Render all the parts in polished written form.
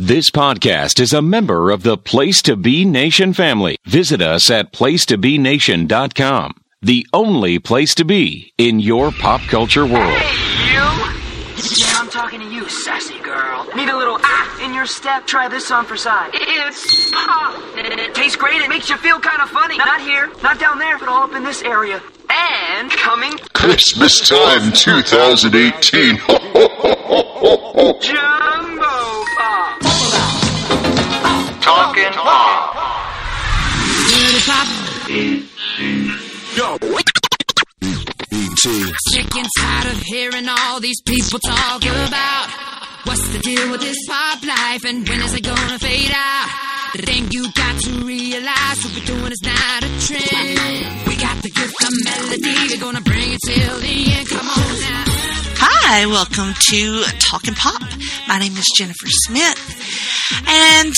This podcast is a member of the Place to Be Nation family. Visit us at placetobenation.com, the only place to be in your pop culture world. Hey, you! Yeah, I'm talking to you, sassy girl. Need a little in your step? Try this on for size. It's pop. It tastes great. It makes you feel kind of funny. Not here, not down there, but all up in this area. And coming Christmas time 2018. Jumbo Pop. Talking Pop. Sick and tired of hearing all these people talk about what's the deal with this pop life and when is it gonna fade out. The thing you got to realize, what we're doing is not a trend. We got the gift of melody, we're gonna bring it till the end. Come on now. Hi, welcome to Talkin' Pop. My name is Jennifer Smith. And,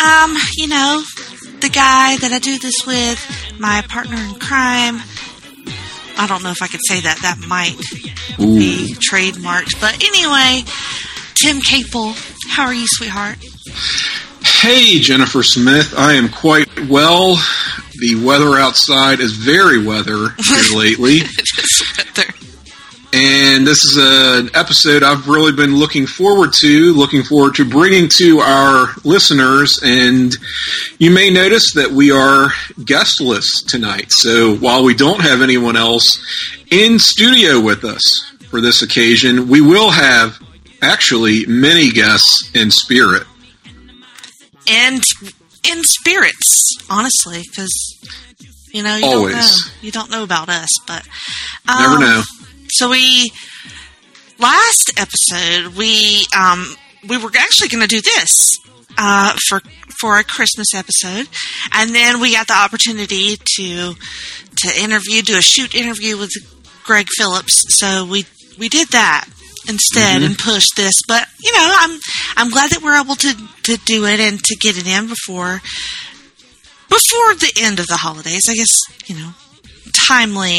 the guy that I do this with, my partner in crime, I don't know if I could say that. That might be trademarked. But anyway, Tim Capel, how are you, sweetheart? Hey, Jennifer Smith. I am quite well. The weather outside is very weather here lately. It is weather. And this is an episode I've really been looking forward to bringing to our listeners. And you may notice that we are guestless tonight. So while we don't have anyone else in studio with us for this occasion, we will have actually many guests in spirit. And in spirits, honestly, because, you Always. You don't know about us, but... Never know. So last episode, we were actually going to do this for a Christmas episode, and then we got the opportunity to do a shoot interview with Greg Phillips. So we did that instead and pushed this. But I'm glad that we're able to do it and to get it in before the end of the holidays. I guess timely.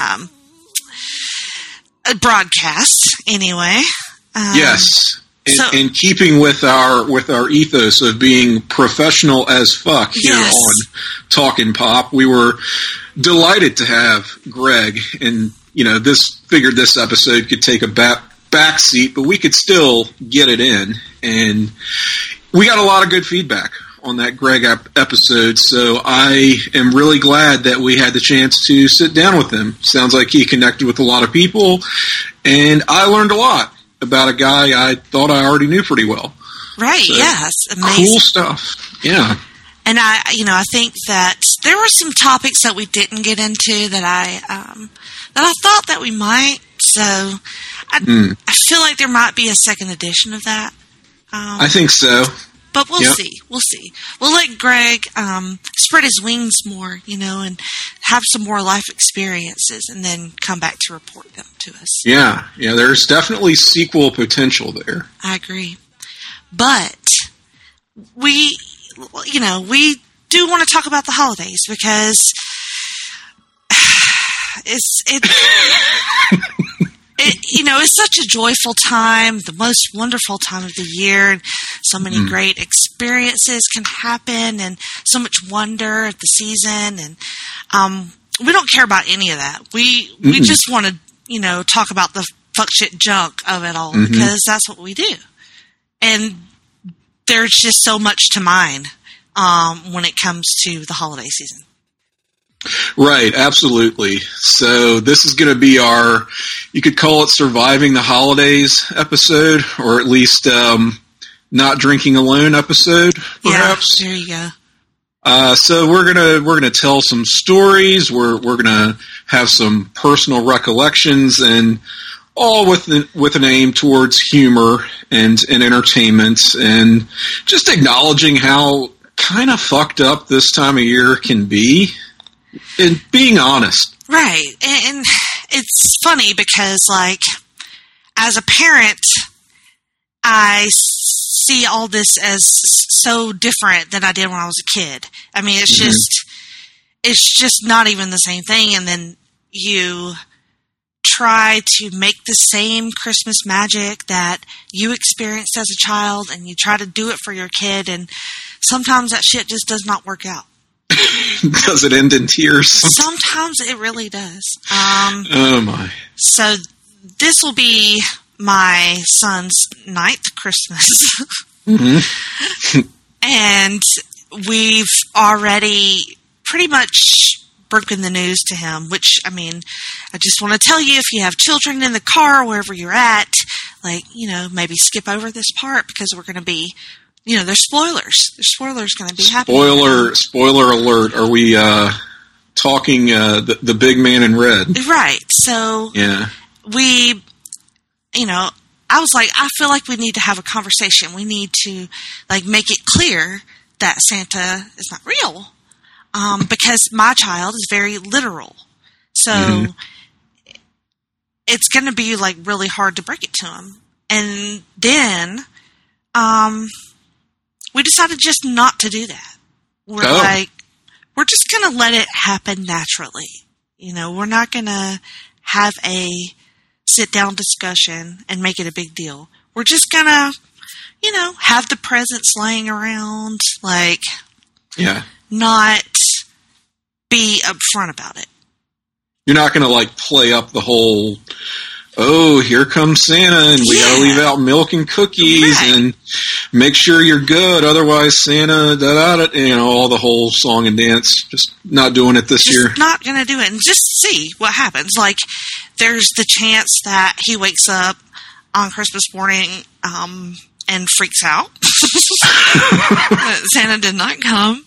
Broadcast anyway. Yes, in keeping with our ethos of being professional as fuck here on Talkin' Pop, we were delighted to have Greg, and this episode could take a back seat, but we could still get it in, and we got a lot of good feedback on that Greg episode, so I am really glad that we had the chance to sit down with him. Sounds like he connected with a lot of people, and I learned a lot about a guy I thought I already knew pretty well. Right, so, yes, amazing. Cool stuff, yeah. And I think that there were some topics that we didn't get into that I thought that we might, so I feel like there might be a second edition of that. I think so. But we'll see. We'll see. We'll let Greg spread his wings more, and have some more life experiences, and then come back to report them to us. Yeah. There's definitely sequel potential there. I agree. But we do want to talk about the holidays because it's such a joyful time, the most wonderful time of the year, and so many great experiences can happen, and so much wonder at the season, and we don't care about any of that. We just want to, talk about the fuck shit junk of it all, because that's what we do. And there's just so much to mine when it comes to the holiday season. Right, absolutely. So this is going to be you could call it Surviving the Holidays episode, or at least Not Drinking Alone episode, perhaps. Yeah, there you go. So we're gonna tell some stories. We're gonna have some personal recollections, and all with an aim towards humor and entertainment, and just acknowledging how kind of fucked up this time of year can be. And being honest. Right. And it's funny because, as a parent, I see all this as so different than I did when I was a kid. I mean, it's just not even the same thing. And then you try to make the same Christmas magic that you experienced as a child, and you try to do it for your kid, and sometimes that shit just does not work out. Does it end in tears? Sometimes it really does. Oh my. So this will be my son's 9th Christmas. Mm-hmm. And we've already pretty much broken the news to him, which, I mean, I just want to tell you, if you have children in the car, wherever you're at, like, maybe skip over this part, because we're going to be, there's spoilers. There's spoilers going to be happening. Spoiler alert. Are we talking the big man in red? Right. So, yeah. We, I was like, I feel like we need to have a conversation. We need to, make it clear that Santa is not real. Because my child is very literal. So it's going to be, really hard to break it to him. And then we decided just not to do that. We're just going to let it happen naturally. We're not going to have a sit-down discussion and make it a big deal. We're just going to, have the presents laying around, not be upfront about it. You're not going to play up the whole, oh, here comes Santa, and we got to leave out milk and cookies, and make sure you're good, otherwise Santa, all the whole song and dance. Just not doing it this year. Not going to do it, and just see what happens. There's the chance that he wakes up on Christmas morning and freaks out. Santa did not come.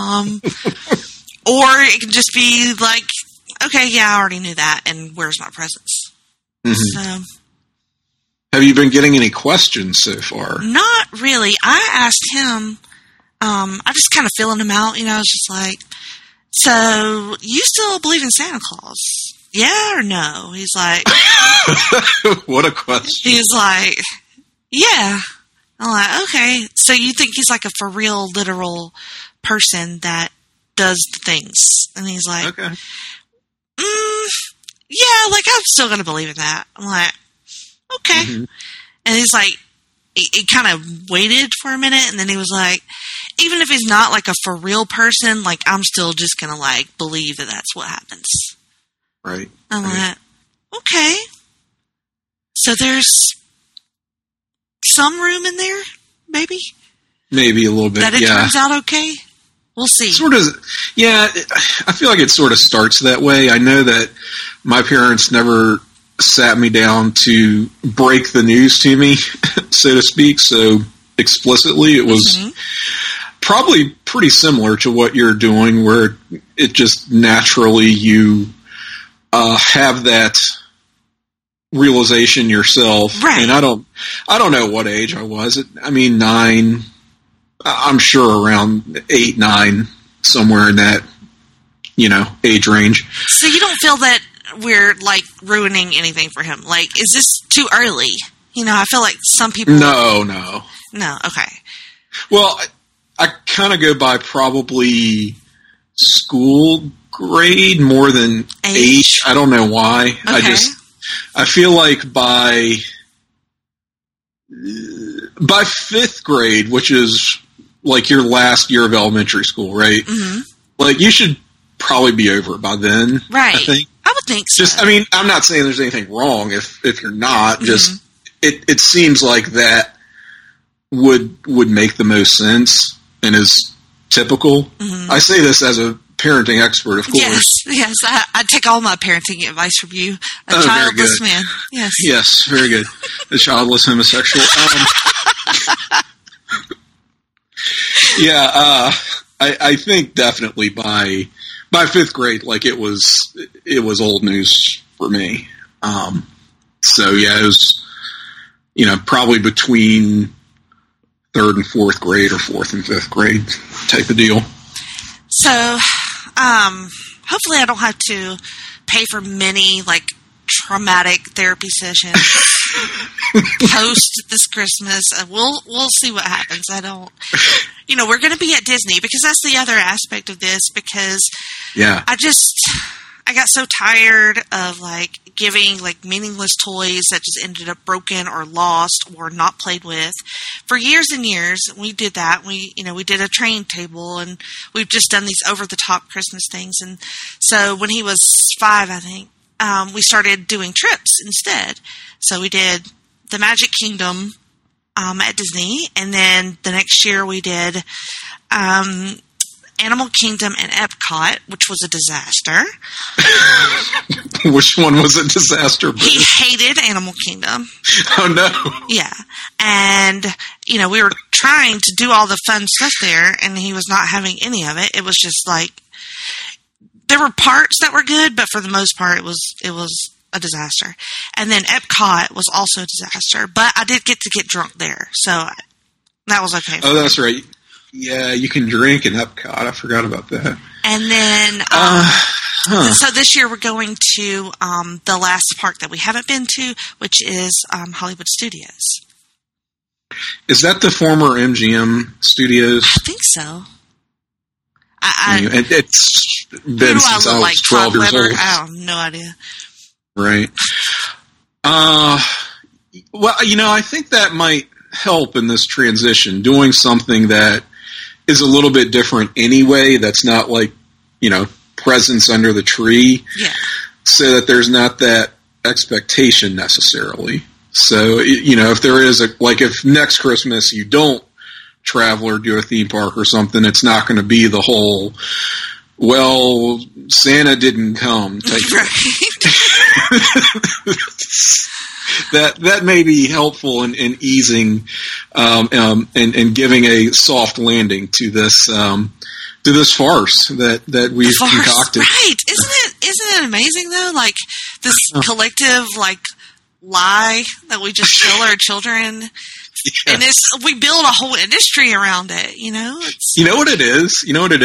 Or it can just be okay, yeah, I already knew that, and where's my presents? Mm-hmm. So, have you been getting any questions so far? Not really. I asked him, I'm just kind of feeling him out, I was just like, so, you still believe in Santa Claus? Yeah or no? He's like... What a question. He's like, yeah. I'm like, okay, so you think he's a for real, literal person that does things? And he's like, okay. Yeah, I'm still going to believe in that. I'm like, okay. Mm-hmm. And he's like, he kind of waited for a minute, and then he was like, even if he's not a for real person, I'm still just going to believe that that's what happens. Right. I'm like, okay. So there's some room in there, maybe? Maybe a little bit, that it turns out okay? We'll see. Sort of, yeah, I feel like it sort of starts that way. I know that my parents never sat me down to break the news to me, so to speak, so explicitly. It was probably pretty similar to what you're doing, where it just naturally you have that realization yourself. Right. And I don't know what age I was. 9, I'm sure around 8, 9, somewhere in that, age range. So you don't feel that we're ruining anything for him? Is this too early? I feel like some people... No, okay. Well, I kind of go by probably school grade more than age. I don't know why. Okay. I feel like by 5th grade, which is your last year of elementary school, right? Mm-hmm. You should probably be over it by then. Right. I think. I would think so. I'm not saying there's anything wrong if you're not. Mm-hmm. Just it seems like that would make the most sense and is typical. Mm-hmm. I say this as a parenting expert, of course. Yes. I take all my parenting advice from you, a childless man. Yes, very good. A childless homosexual. I think definitely by 5th grade, it was old news for me. So yeah, it was, probably between 3rd and 4th grade or 4th and 5th grade type of deal. So, hopefully I don't have to pay for many, traumatic therapy sessions post this Christmas. We'll see what happens. I don't, we're going to be at Disney, because that's the other aspect of this, because I I got so tired of like giving like meaningless toys that just ended up broken or lost or not played with. For years and years, we did that. We did a train table, and we've just done these over the top Christmas things. And so when he was 5, I think, we started doing trips instead. So we did the Magic Kingdom at Disney, and then the next year we did Animal Kingdom and Epcot, which was a disaster. Which one was a disaster? He hated Animal Kingdom. Oh, no. Yeah. And, we were trying to do all the fun stuff there, and he was not having any of it. It was just like, there were parts that were good, but for the most part, it was a disaster. And then Epcot was also a disaster, but I did get to get drunk there, so that was okay. Oh, that's right. Yeah, you can drink in Epcot. I forgot about that. And then, so this year we're going to the last park that we haven't been to, which is Hollywood Studios. Is that the former MGM Studios? I think so. It's been since I was 12 years old. I have no idea. Right. Well, I think that might help in this transition, doing something that is a little bit different anyway, that's not like, presents under the tree. Yeah. So that there's not that expectation necessarily. So, if there is if next Christmas you don't travel or do a theme park or something, it's not going to be the whole, well, Santa didn't come type right. That may be helpful in easing and giving a soft landing to this farce that we've concocted. Right? Isn't it amazing though? Like this collective lie that we just tell our children, yeah. And we build a whole industry around it. You know what it is.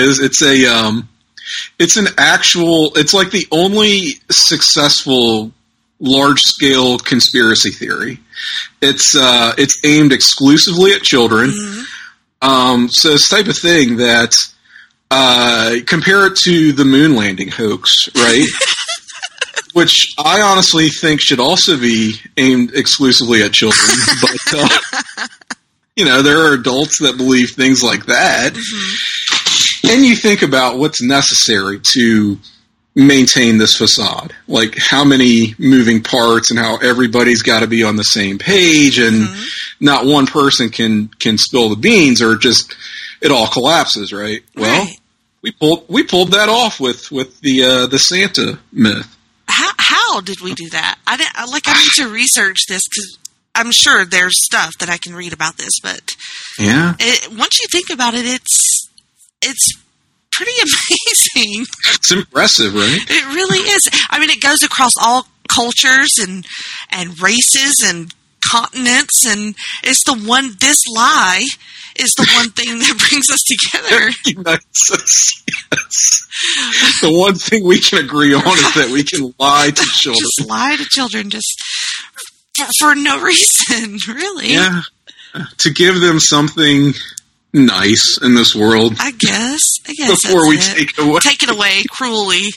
It's an actual. It's like the only successful large-scale conspiracy theory. It's aimed exclusively at children. Mm-hmm. So it's the type of thing that compare it to the moon landing hoax, right? Which I honestly think should also be aimed exclusively at children. But there are adults that believe things like that. Mm-hmm. And you think about what's necessary to maintain this facade, like how many moving parts and how everybody's got to be on the same page, and not one person can spill the beans or just it all collapses, right? Well, we pulled that off with the Santa myth. How did we do that? I need to research this because I'm sure there's stuff that I can read about this, but once you think about it, it's pretty amazing. It's impressive, right? It really is. I mean, it goes across all cultures and races and continents, and it's this lie is the one thing that brings us together. Unites us, yes. The one thing we can agree on is that we can lie to children. Just lie to children, just for no reason, really. Yeah, to give them something nice in this world. I guess before we take it away cruelly.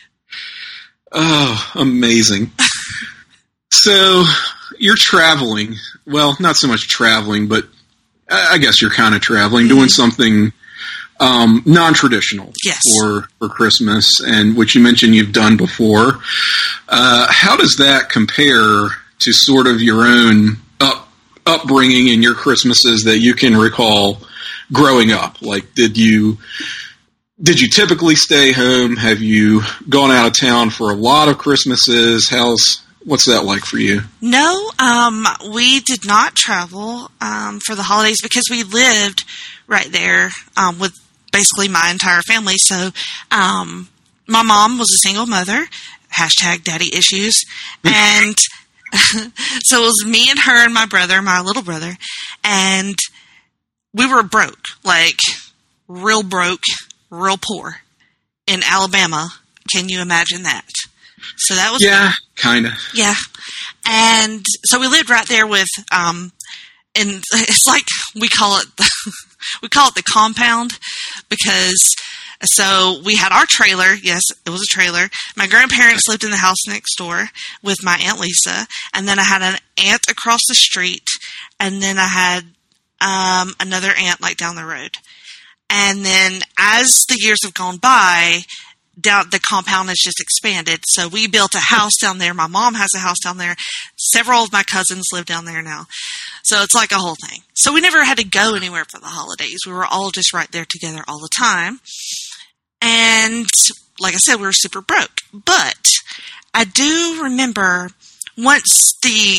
Oh, amazing. So you're traveling. Well, not so much traveling, but I guess you're kind of traveling, doing something non-traditional for Christmas, and which you mentioned you've done before. How does that compare to sort of your own upbringing and your Christmases that you can recall growing up? Like, did you typically stay home? Have you gone out of town for a lot of Christmases? What's that like for you? No, we did not travel for the holidays because we lived right there with basically my entire family. So my mom was a single mother, #daddy issues, and so it was me and her and my brother, my little brother, and we were broke, like real broke, real poor in Alabama. Can you imagine that? So that was kind of. Yeah, and so we lived right there with, and it's like we call it the compound because So we had our trailer. Yes, it was a trailer. My grandparents lived in the house next door with my Aunt Lisa. And then I had an aunt across the street. And then I had another aunt like down the road. And then as the years have gone by, the compound has just expanded. So we built a house down there. My mom has a house down there. Several of my cousins live down there now. So it's like a whole thing. So we never had to go anywhere for the holidays. We were all just right there together all the time. And like I said, we were super broke. But I do remember once the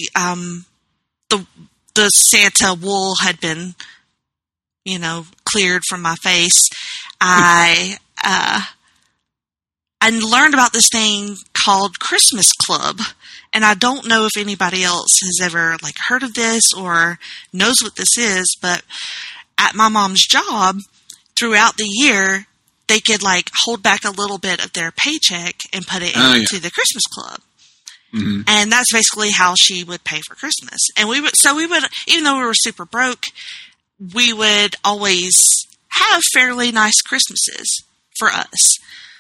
Santa wool had been, cleared from my face, I learned about this thing called Christmas Club. And I don't know if anybody else has ever heard of this or knows what this is, but at my mom's job, throughout the year, they could hold back a little bit of their paycheck and put it into the Christmas Club. Mm-hmm. And that's basically how she would pay for Christmas. And we would, even though we were super broke, we would always have fairly nice Christmases for us.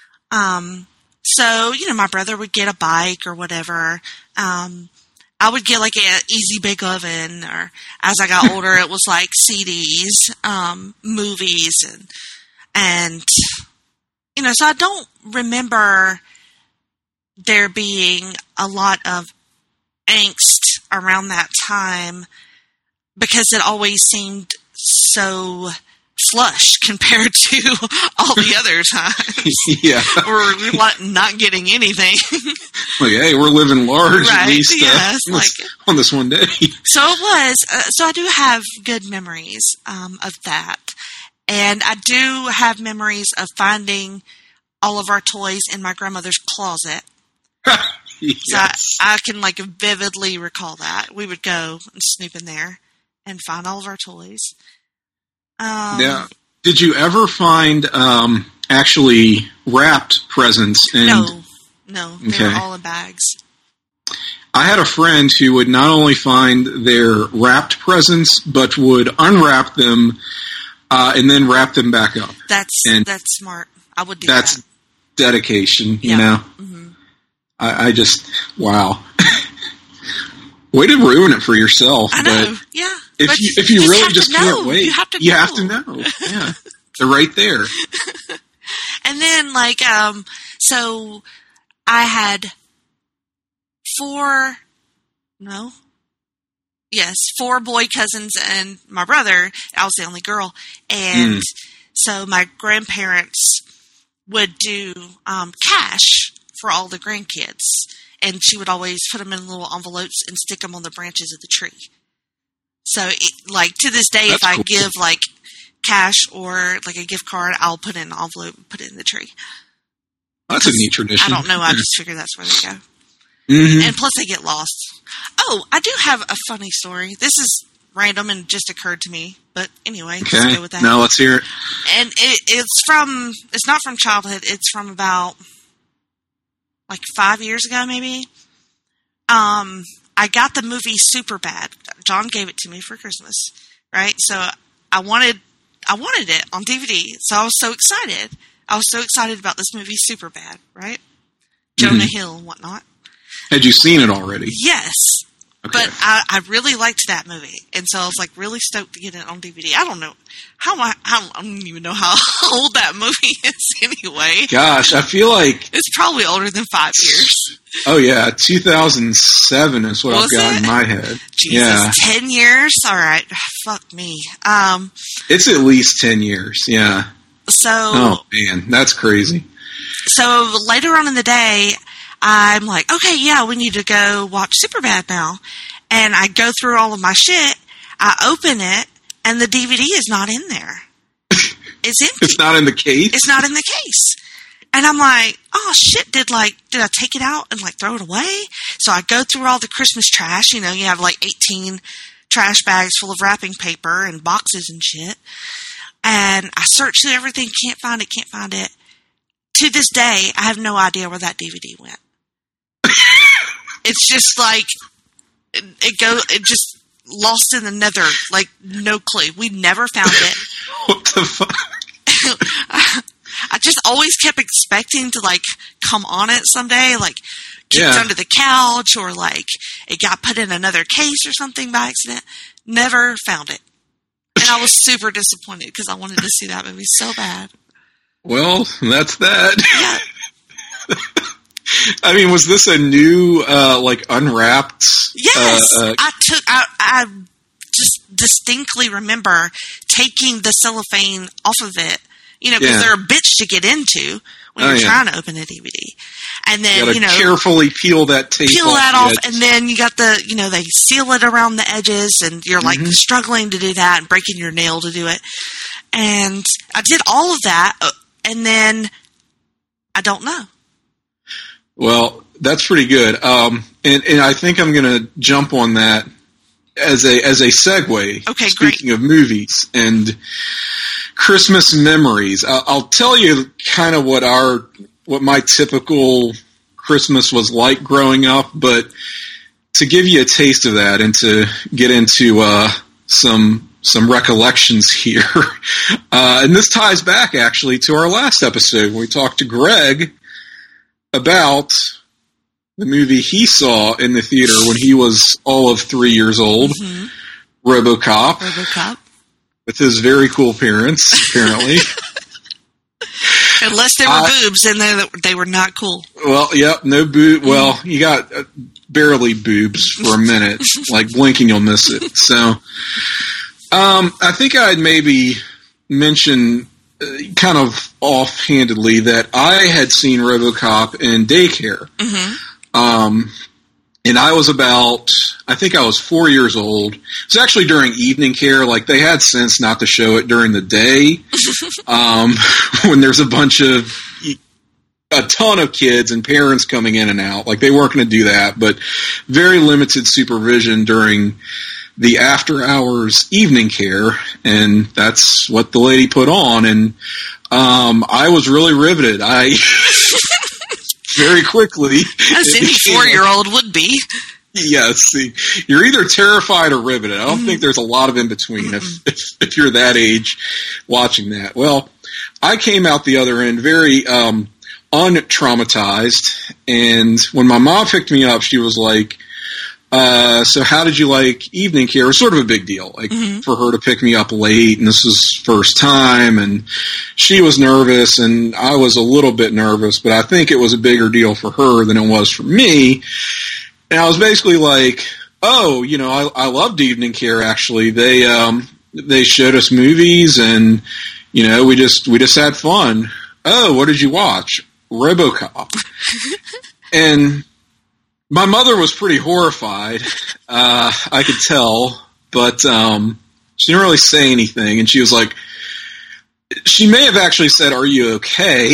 So, my brother would get a bike or whatever. I would get an easy bake oven, or as I got older, it was CDs, movies, and so I don't remember there being a lot of angst around that time because it always seemed so flush compared to all the other times. Yeah. We're not getting anything. Hey, we're living large right. at least yes, on this one day. So it was. So I do have good memories of that. And I do have memories of finding all of our toys in my grandmother's closet. Yes. So I can vividly recall that. We would go and snoop in there and find all of our toys. Yeah. Did you ever find actually wrapped presents? No. They were all in bags. I had a friend who would not only find their wrapped presents, but would unwrap them and then wrap them back up. That's smart. I would do that. That's dedication, you know. Mm-hmm. I just, wow. Way to ruin it for yourself. I know, but yeah. If you really just can't wait, you have to know. Yeah, they're right there. And then, so I had four boy cousins and my brother. I was the only girl. And so my grandparents would do to for all the grandkids. And she would always put them in little envelopes and stick them on the branches of the tree. So, to this day, if I give, cash or, a gift card, I'll put it in an envelope and put it in the tree. That's a neat tradition. I don't know. I just figure that's where they go. Mm-hmm. And plus, they get lost. Oh, I do have a funny story. This is random and just occurred to me. But anyway, let's go with that. Now let's hear it. And it's not from childhood. It's from about 5 years ago, maybe. I got the movie Superbad. John gave it to me for Christmas, right? So I wanted it on DVD. So I was so excited. I was so excited about this movie Superbad, right? Jonah Hill and whatnot. Had you seen it already? Yes. Okay. But I really liked that movie. And so I was really stoked to get it on DVD. I don't know. I don't even know how old that movie is anyway. Gosh, I feel like it's probably older than 5 years. Oh yeah, 2007 is what I've got in my head. Jesus, yeah. 10 years? All right. Fuck me. It's at least 10 years, yeah. So. Oh man, that's crazy. So later on in the day, I'm like, okay, yeah, we need to go watch Superbad now. And I go through all of my shit. I open it, and the DVD is not in there. It's empty. It's not in the case? It's not in the case. And I'm like, oh, shit, did I take it out and, throw it away? So I go through all the Christmas trash. You have, 18 trash bags full of wrapping paper and boxes and shit. And I search through everything, can't find it. To this day, I have no idea where that DVD went. It's just it just lost in the nether, no clue. We never found it. What the fuck? I just always kept expecting to, like, come on it someday, like, kicked under the couch, or, like, it got put in another case or something by accident. Never found it. And I was super disappointed because I wanted to see that movie so bad. Well, that's that. Yeah. I mean, was this a new, like, unwrapped? Yes. I just distinctly remember taking the cellophane off of it, you know, because they're a bitch to get into when you're trying to open a DVD. And then, you know, carefully peel that tape off, and then you got the, you know, they seal it around the edges, and you're like struggling to do that and breaking your nail to do it. And I did all of that, and then I don't know. Well, that's pretty good. And I think I'm going to jump on that as a segue. Okay, speaking of movies and Christmas memories, I'll tell you kind of what my typical Christmas was like growing up, but to give you a taste of that and to get into some recollections here, and this ties back actually to our last episode when we talked to Greg about the movie he saw in the theater when he was all of 3 years old, RoboCop, with his very cool parents, apparently. Unless there were boobs, then they were not cool. Well, yep, no boob. Well, you got barely boobs for a minute. Like, blinking, you'll miss it. So, I think I'd maybe mention kind of offhandedly that I had seen RoboCop in daycare. And I was I think I was 4 years old. It was actually during evening care. Like, they had sense not to show it during the day, when there's a ton of kids and parents coming in and out. Like, they weren't going to do that, but very limited supervision during the after hours evening care. And that's what the lady put on. And, I was really riveted. Very quickly. As any 4-year-old would be. Yes. See, you're either terrified or riveted. I don't think there's a lot of in between if you're that age watching that. Well, I came out the other end very untraumatized, and when my mom picked me up, she was like, so how did you like evening care? It was sort of a big deal, like for her to pick me up late, and this was first time, and she was nervous, and I was a little bit nervous, but I think it was a bigger deal for her than it was for me. And I was basically like, oh, you know, I loved evening care, actually. They showed us movies, and, you know, we just had fun. Oh, what did you watch? RoboCop. And my mother was pretty horrified, I could tell, but she didn't really say anything, and she was like, she may have actually said, "Are you okay?"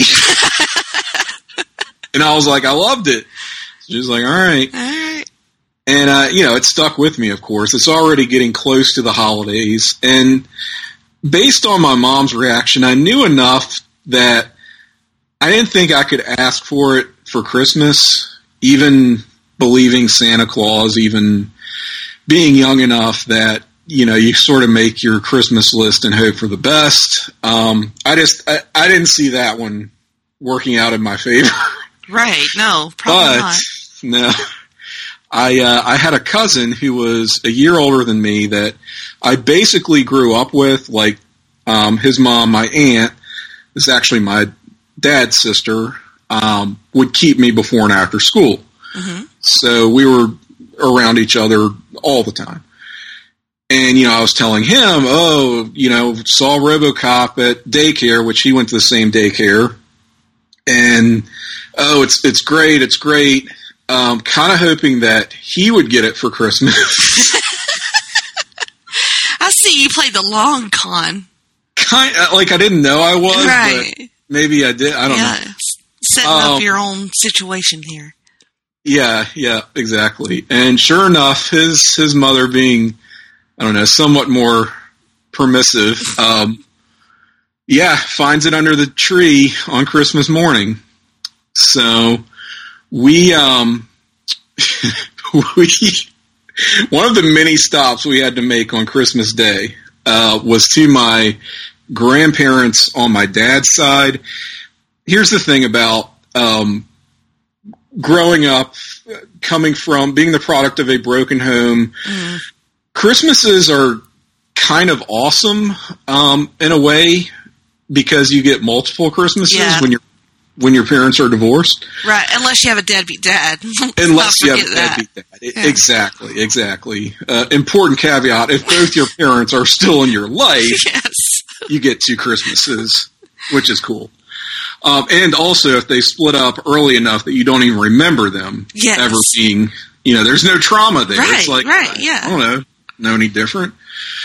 And I was like, "I loved it." She was like, all right. And, you know, it stuck with me, of course. It's already getting close to the holidays, and based on my mom's reaction, I knew enough that I didn't think I could ask for it for Christmas, even believing Santa Claus, even being young enough that, you know, you sort of make your Christmas list and hope for the best. I didn't see that one working out in my favor. Right. No, probably not. No. I had a cousin who was a year older than me that I basically grew up with, like, his mom, my aunt, is actually my dad's sister, would keep me before and after school. So we were around each other all the time. And, you know, I was telling him, oh, you know, saw RoboCop at daycare, which he went to the same daycare. And, oh, it's great, it's great. Kind of hoping that he would get it for Christmas. I see you played the long con. Kind of, like, I didn't know I was, right. But maybe I did. I don't know. Setting up your own situation here. Yeah, exactly. And sure enough, his mother being, I don't know, somewhat more permissive, finds it under the tree on Christmas morning. So we one of the many stops we had to make on Christmas Day was to my grandparents on my dad's side, here's the thing about growing up, coming from being the product of a broken home. Christmases are kind of awesome in a way because you get multiple Christmases when your parents are divorced. Right, unless you have a deadbeat dad. Unless you have a deadbeat dad. Yeah. Exactly. Important caveat, if both your parents are still in your life, you get 2 Christmases, which is cool. And also, if they split up early enough that you don't even remember them ever being, there's no trauma there. Right, it's like, I don't know, no any different.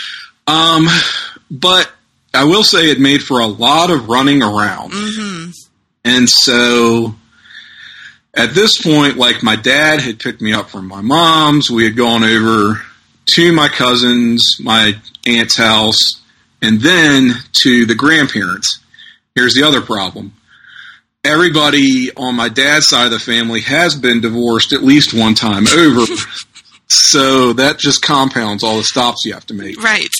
But I will say it made for a lot of running around. Mm-hmm. And so at this point, like, my dad had picked me up from my mom's. We had gone over to my cousin's, my aunt's house, and then to the grandparents. Here's the other problem. Everybody on my dad's side of the family has been divorced at least one time over. So that just compounds all the stops you have to make. Right.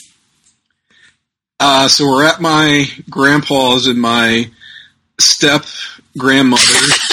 So we're at my grandpa's and my step-grandmother.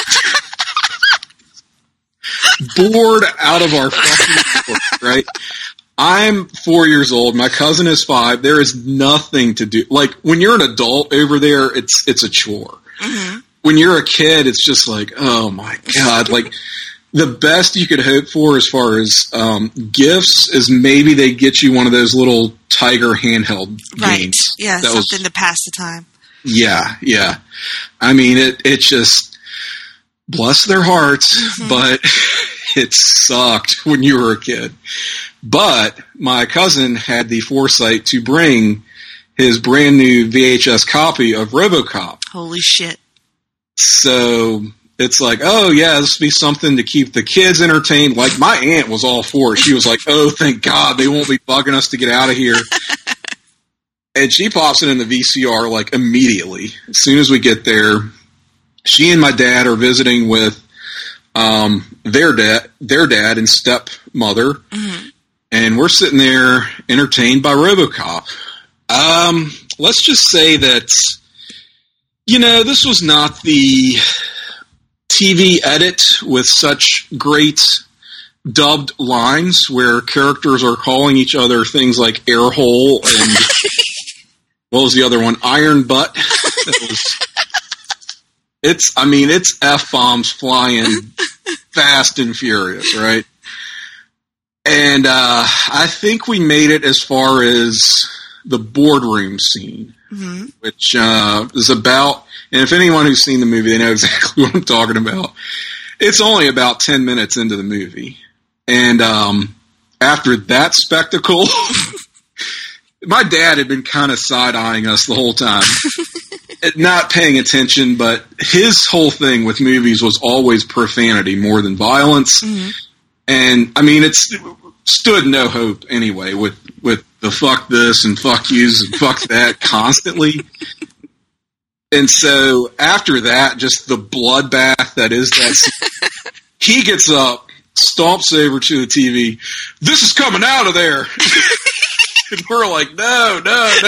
Bored out of our fucking court, right? I'm 4 years old. My cousin is 5. There is nothing to do. Like, when you're an adult over there, it's a chore. Mm-hmm. When you're a kid, it's just like, oh my God. Like, the best you could hope for as far as gifts is maybe they get you one of those little Tiger handheld games. Yeah, something to pass the time. Yeah. I mean, it just, bless their hearts, but it sucked when you were a kid. But my cousin had the foresight to bring his brand new VHS copy of RoboCop. Holy shit. So it's like, oh yeah, this will be something to keep the kids entertained. Like, my aunt was all for it. She was like, oh, thank God they won't be bugging us to get out of here. And she pops it in the VCR like immediately. As soon as we get there, she and my dad are visiting with their dad and stepmother. Mm-hmm. And we're sitting there entertained by RoboCop. Let's just say that, this was not the TV edit with such great dubbed lines where characters are calling each other things like air hole and what was the other one? Iron butt. It's F-bombs flying fast and furious, right? And I think we made it as far as the boardroom scene, which is about, and if anyone who's seen the movie, they know exactly what I'm talking about. It's only about 10 minutes into the movie. And after that spectacle, my dad had been kind of side-eyeing us the whole time. Not paying attention, but his whole thing with movies was always profanity more than violence. Mm-hmm. And, I mean, it stood no hope anyway with the fuck this and fuck yous and fuck that constantly. And so after that, just the bloodbath that is that scene, he gets up, stomps over to the TV. This is coming out of there. And we're like, no.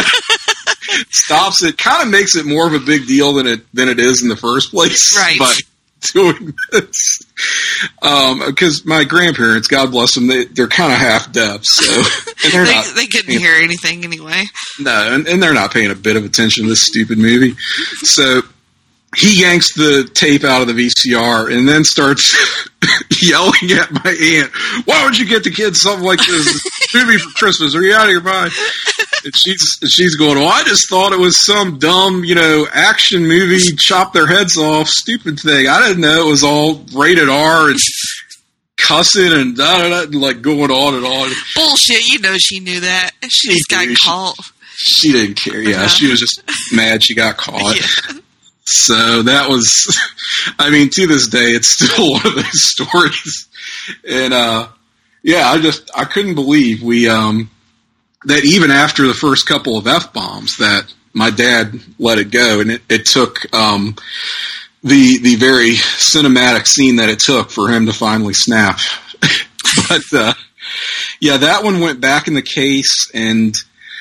Stops it. Kind of makes it more of a big deal than it is in the first place. Right. But doing this, because my grandparents, God bless them, they're kind of half deaf, so and they couldn't hear anything anyway. No, and they're not paying a bit of attention to this stupid movie. So he yanks the tape out of the VCR and then starts yelling at my aunt, "Why would you get the kids something like this movie for Christmas? Are you out of your mind?" And she's going, "Well, I just thought it was some dumb, action movie, chop their heads off, stupid thing. I didn't know it was all rated R and cussing and da-da-da, and like going on and on." Bullshit, she knew that. She just got caught. She didn't care, yeah. She was just mad she got caught. Yeah. So that was, to this day, it's still one of those stories. And, I couldn't believe that even after the first couple of F-bombs that my dad let it go, and it took, the very cinematic scene that it took for him to finally snap. But, that one went back in the case, and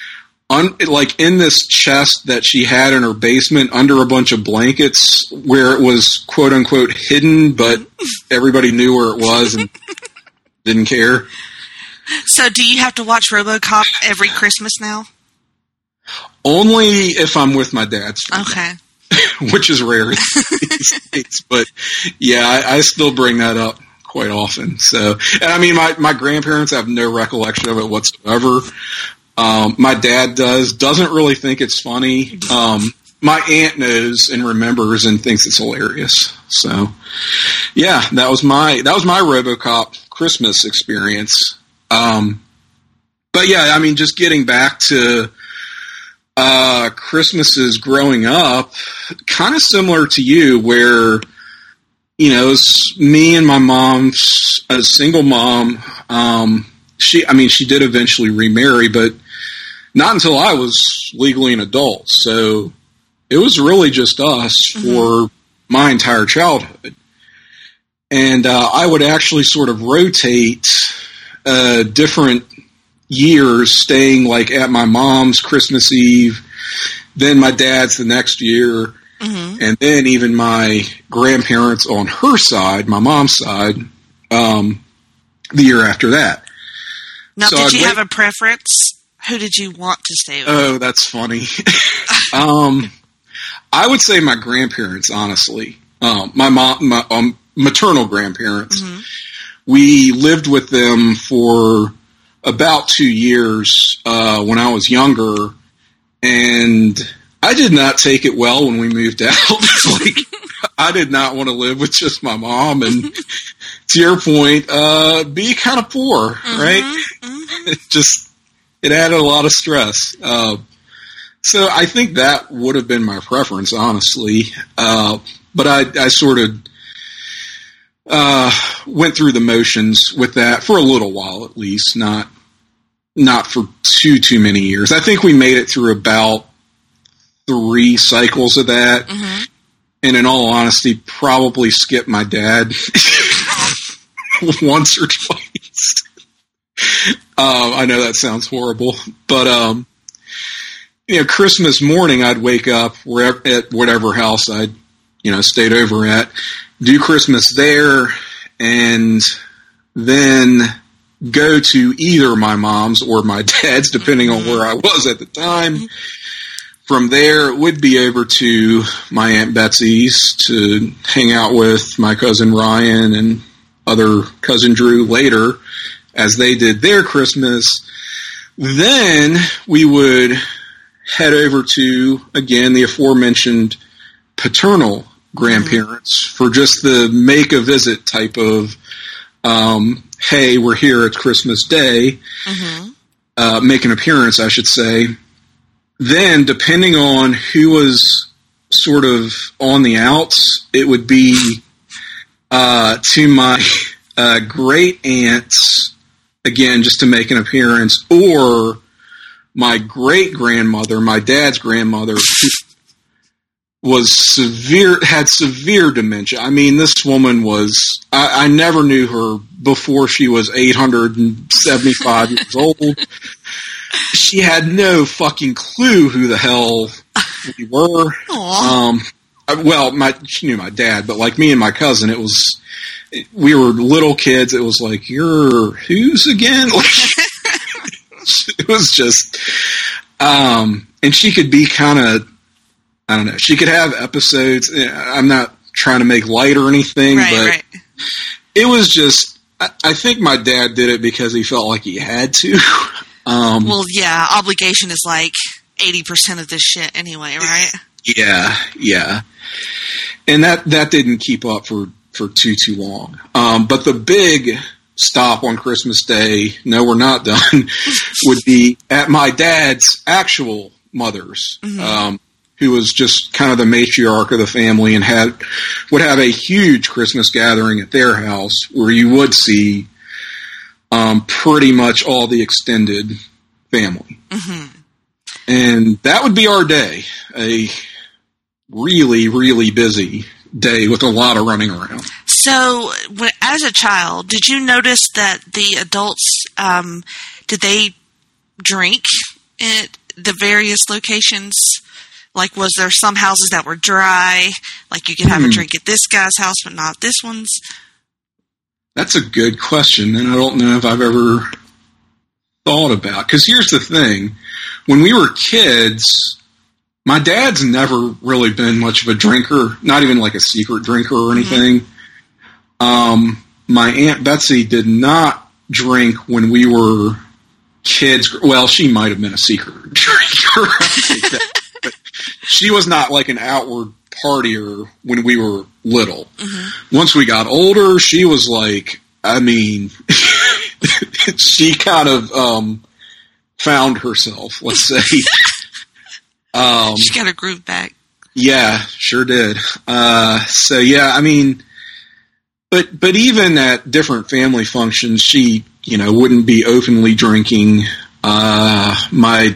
like in this chest that she had in her basement under a bunch of blankets where it was quote unquote hidden, but everybody knew where it was and didn't care. So do you have to watch RoboCop every Christmas now? Only if I'm with my dad. Okay. Which is rare these days. But yeah, I still bring that up quite often. So, and I mean, my grandparents have no recollection of it whatsoever. My dad doesn't really think it's funny. My aunt knows and remembers and thinks it's hilarious. So, yeah, that was my RoboCop Christmas experience. But yeah, I mean, just getting back to Christmases growing up, kind of similar to you, where it was me and my mom's a single mom. She did eventually remarry, but not until I was legally an adult. So it was really just us for my entire childhood. And I would actually sort of rotate different years, staying like at my mom's Christmas Eve, then my dad's the next year, and then even my grandparents on her side, my mom's side, the year after that. Now, so did you have a preference? Who did you want to stay with? Oh, that's funny. I would say my grandparents, honestly. My maternal grandparents. We lived with them for about 2 years when I was younger, and I did not take it well when we moved out. Like, I did not want to live with just my mom, and to your point, be kind of poor, right? It added a lot of stress. So I think that would have been my preference, honestly. But I sort of went through the motions with that for a little while, at least, not for too many years. I think we made it through about 3 cycles of that. And in all honesty, probably skipped my dad once or twice. I know that sounds horrible, but Christmas morning, I'd wake up at whatever house I'd stayed over at, do Christmas there, and then go to either my mom's or my dad's, depending on where I was at the time. From there, it would be over to my Aunt Betsy's to hang out with my cousin Ryan and other cousin Drew later as they did their Christmas. Then we would head over to, again, the aforementioned paternal grandparents for just the make a visit type of, hey, we're here at Christmas Day, make an appearance, I should say. Then, depending on who was sort of on the outs, it would be to my great aunts, again, just to make an appearance, or my great-grandmother, my dad's grandmother, who had severe dementia. I mean, this woman was, I never knew her before she was 875 years old. She had no fucking clue who the hell we were. She knew my dad, but like me and my cousin, we were little kids. It was like, you're who's again? It was just, and she could be kind of, I don't know, she could have episodes. I'm not trying to make light or anything, but it was just, I think my dad did it because he felt like he had to. Well, yeah, obligation is like 80% of this shit anyway, right? Yeah. And that didn't keep up for too long. But the big stop on Christmas Day, no, we're not done, would be at my dad's actual mother's, who was just kind of the matriarch of the family and would have a huge Christmas gathering at their house where you would see pretty much all the extended family. And that would be our day. A really, really busy day with a lot of running around. So, as a child, did you notice that the adults, did they drink the various locations? Like, was there some houses that were dry? Like, you could have a drink at this guy's house, but not this one's? That's a good question, and I don't know if I've ever thought about. Because here's the thing. When we were kids, my dad's never really been much of a drinker, not even like a secret drinker or anything. My Aunt Betsy did not drink when we were kids. Well, she might have been a secret drinker. But she was not like an outward partier when we were little. Once we got older, she was like, I mean, she kind of found herself, let's say. She got her groove back. Yeah, sure did. So yeah, I mean, but even at different family functions, she, you know, wouldn't be openly drinking. My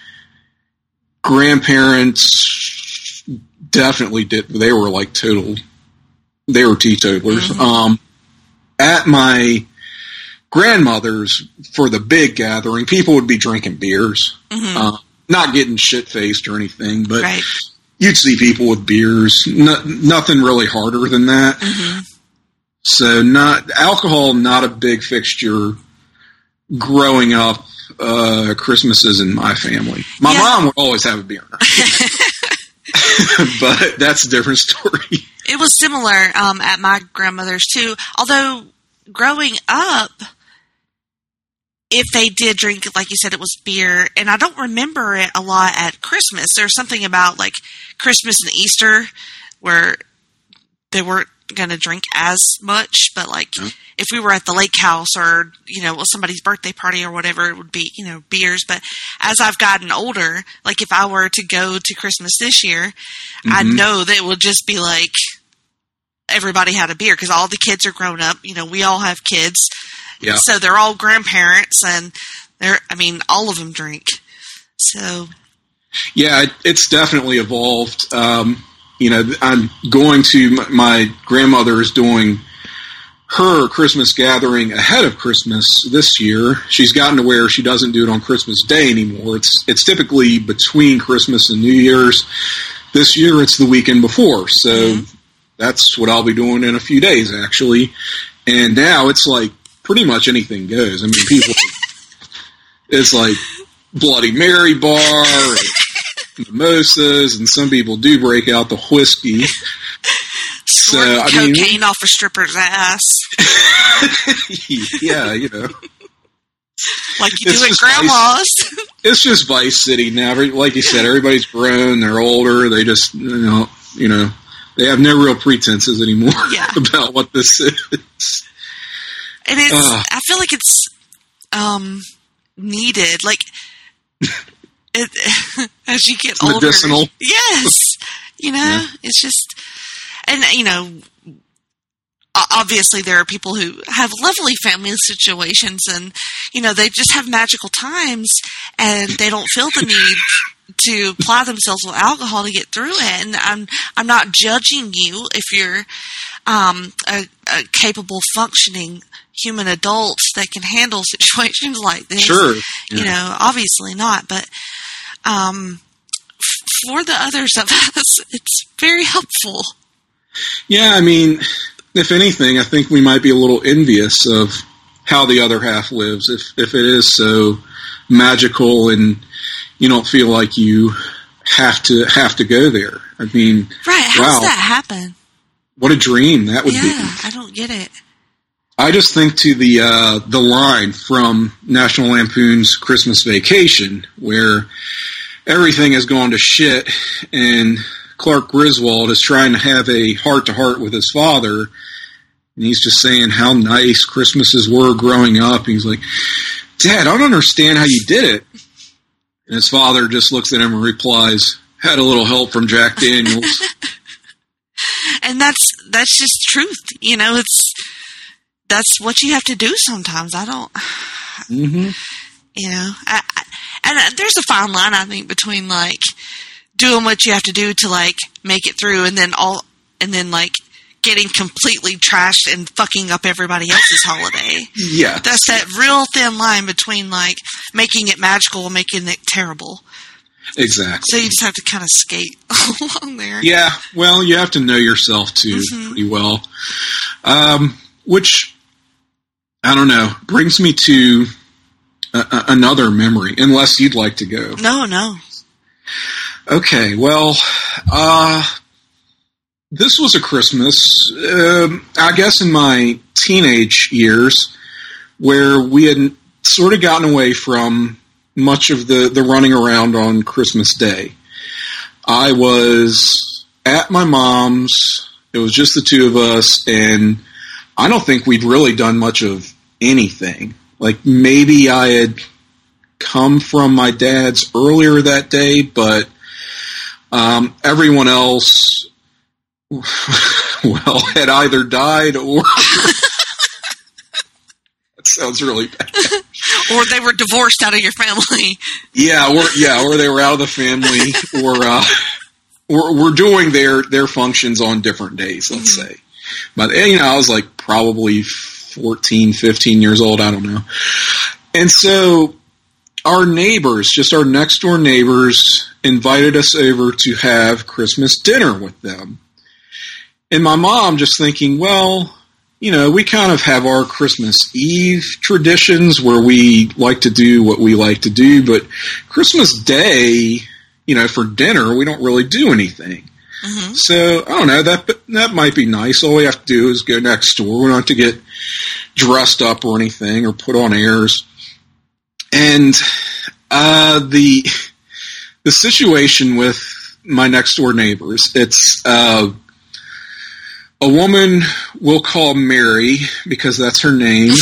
grandparents definitely did. They were like they were teetotalers. At my grandmother's, for the big gathering, people would be drinking beers. Not getting shit-faced or anything, but you'd see people with beers. Nothing really harder than that. So alcohol, not a big fixture growing up, Christmases in my family. My mom would always have a beer. But that's a different story. It was similar at my grandmother's too. Although growing up, if they did drink, like you said, it was beer, and I don't remember it a lot at Christmas. There's something about like Christmas and Easter where they weren't going to drink as much, but like if we were at the lake house or, you know, somebody's birthday party or whatever, it would be, you know, beers. But as I've gotten older, like if I were to go to Christmas this year, I know that it would just be like everybody had a beer because all the kids are grown up. You know, we all have kids. Yeah. So they're all grandparents and all of them drink. So. Yeah, it's definitely evolved. You know, I'm going to, my grandmother is doing her Christmas gathering ahead of Christmas this year. She's gotten to where she doesn't do it on Christmas Day anymore. It's typically between Christmas and New Year's. This year it's the weekend before. So that's what I'll be doing in a few days, actually. And now it's like pretty much anything goes. I mean, people, it's like Bloody Mary bar and mimosas, and some people do break out the whiskey. So cocaine off a stripper's ass. Yeah, you know, like you do at grandma's. It's just Vice City now. Like you said, everybody's grown. They're older. They just, you know, they have no real pretenses anymore about what this is. And it's, I feel like it's needed. Like. As you get older, medicinal. Yes, you know, it's just, and you know, obviously there are people who have lovely family situations, and you know they just have magical times, and they don't feel the need to ply themselves with alcohol to get through it. And I'm not judging you if you're a capable, functioning human adult that can handle situations like this. Sure, you know, obviously not, but. For the others of us, it's very helpful. Yeah, I mean, if anything, I think we might be a little envious of how the other half lives. If it is so magical and you don't feel like you have to go there. I mean, right? How does that happen? What a dream that would be. Yeah, I don't get it. I just think to the line from National Lampoon's Christmas Vacation, where everything has gone to shit, and Clark Griswold is trying to have a heart-to-heart with his father, and he's just saying how nice Christmases were growing up. He's like, Dad, I don't understand how you did it. And his father just looks at him and replies, had a little help from Jack Daniels. And that's just truth. You know, that's what you have to do sometimes. I don't, you know, and there's a fine line, I think, between like doing what you have to do to like make it through, and then like getting completely trashed and fucking up everybody else's holiday. Yeah, that's that real thin line between like making it magical and making it terrible. Exactly. So you just have to kind of skate along there. Yeah, well, you have to know yourself, too, pretty well. Which, I don't know, brings me to another memory, unless you'd like to go. No. Okay, well, this was a Christmas, I guess in my teenage years, where we had sort of gotten away from much of the running around on Christmas Day. I was at my mom's, it was just the two of us, and I don't think we'd really done much of anything. Like, maybe I had come from my dad's earlier that day, but everyone else, well, had either died or... That sounds really bad. Or they were divorced out of your family. Or they were out of the family, or we're doing their functions on different days, let's say. But, I was like probably 14, 15 years old, I don't know. And so our neighbors, just our next door neighbors, invited us over to have Christmas dinner with them. And my mom just thinking, well, we kind of have our Christmas Eve traditions where we like to do what we like to do, but Christmas Day, for dinner, we don't really do anything. Mm-hmm. So, I don't know, that might be nice. All we have to do is go next door. We don't have to get dressed up or anything or put on airs. And the situation with my next door neighbors, it's... a woman we'll call Mary, because that's her name.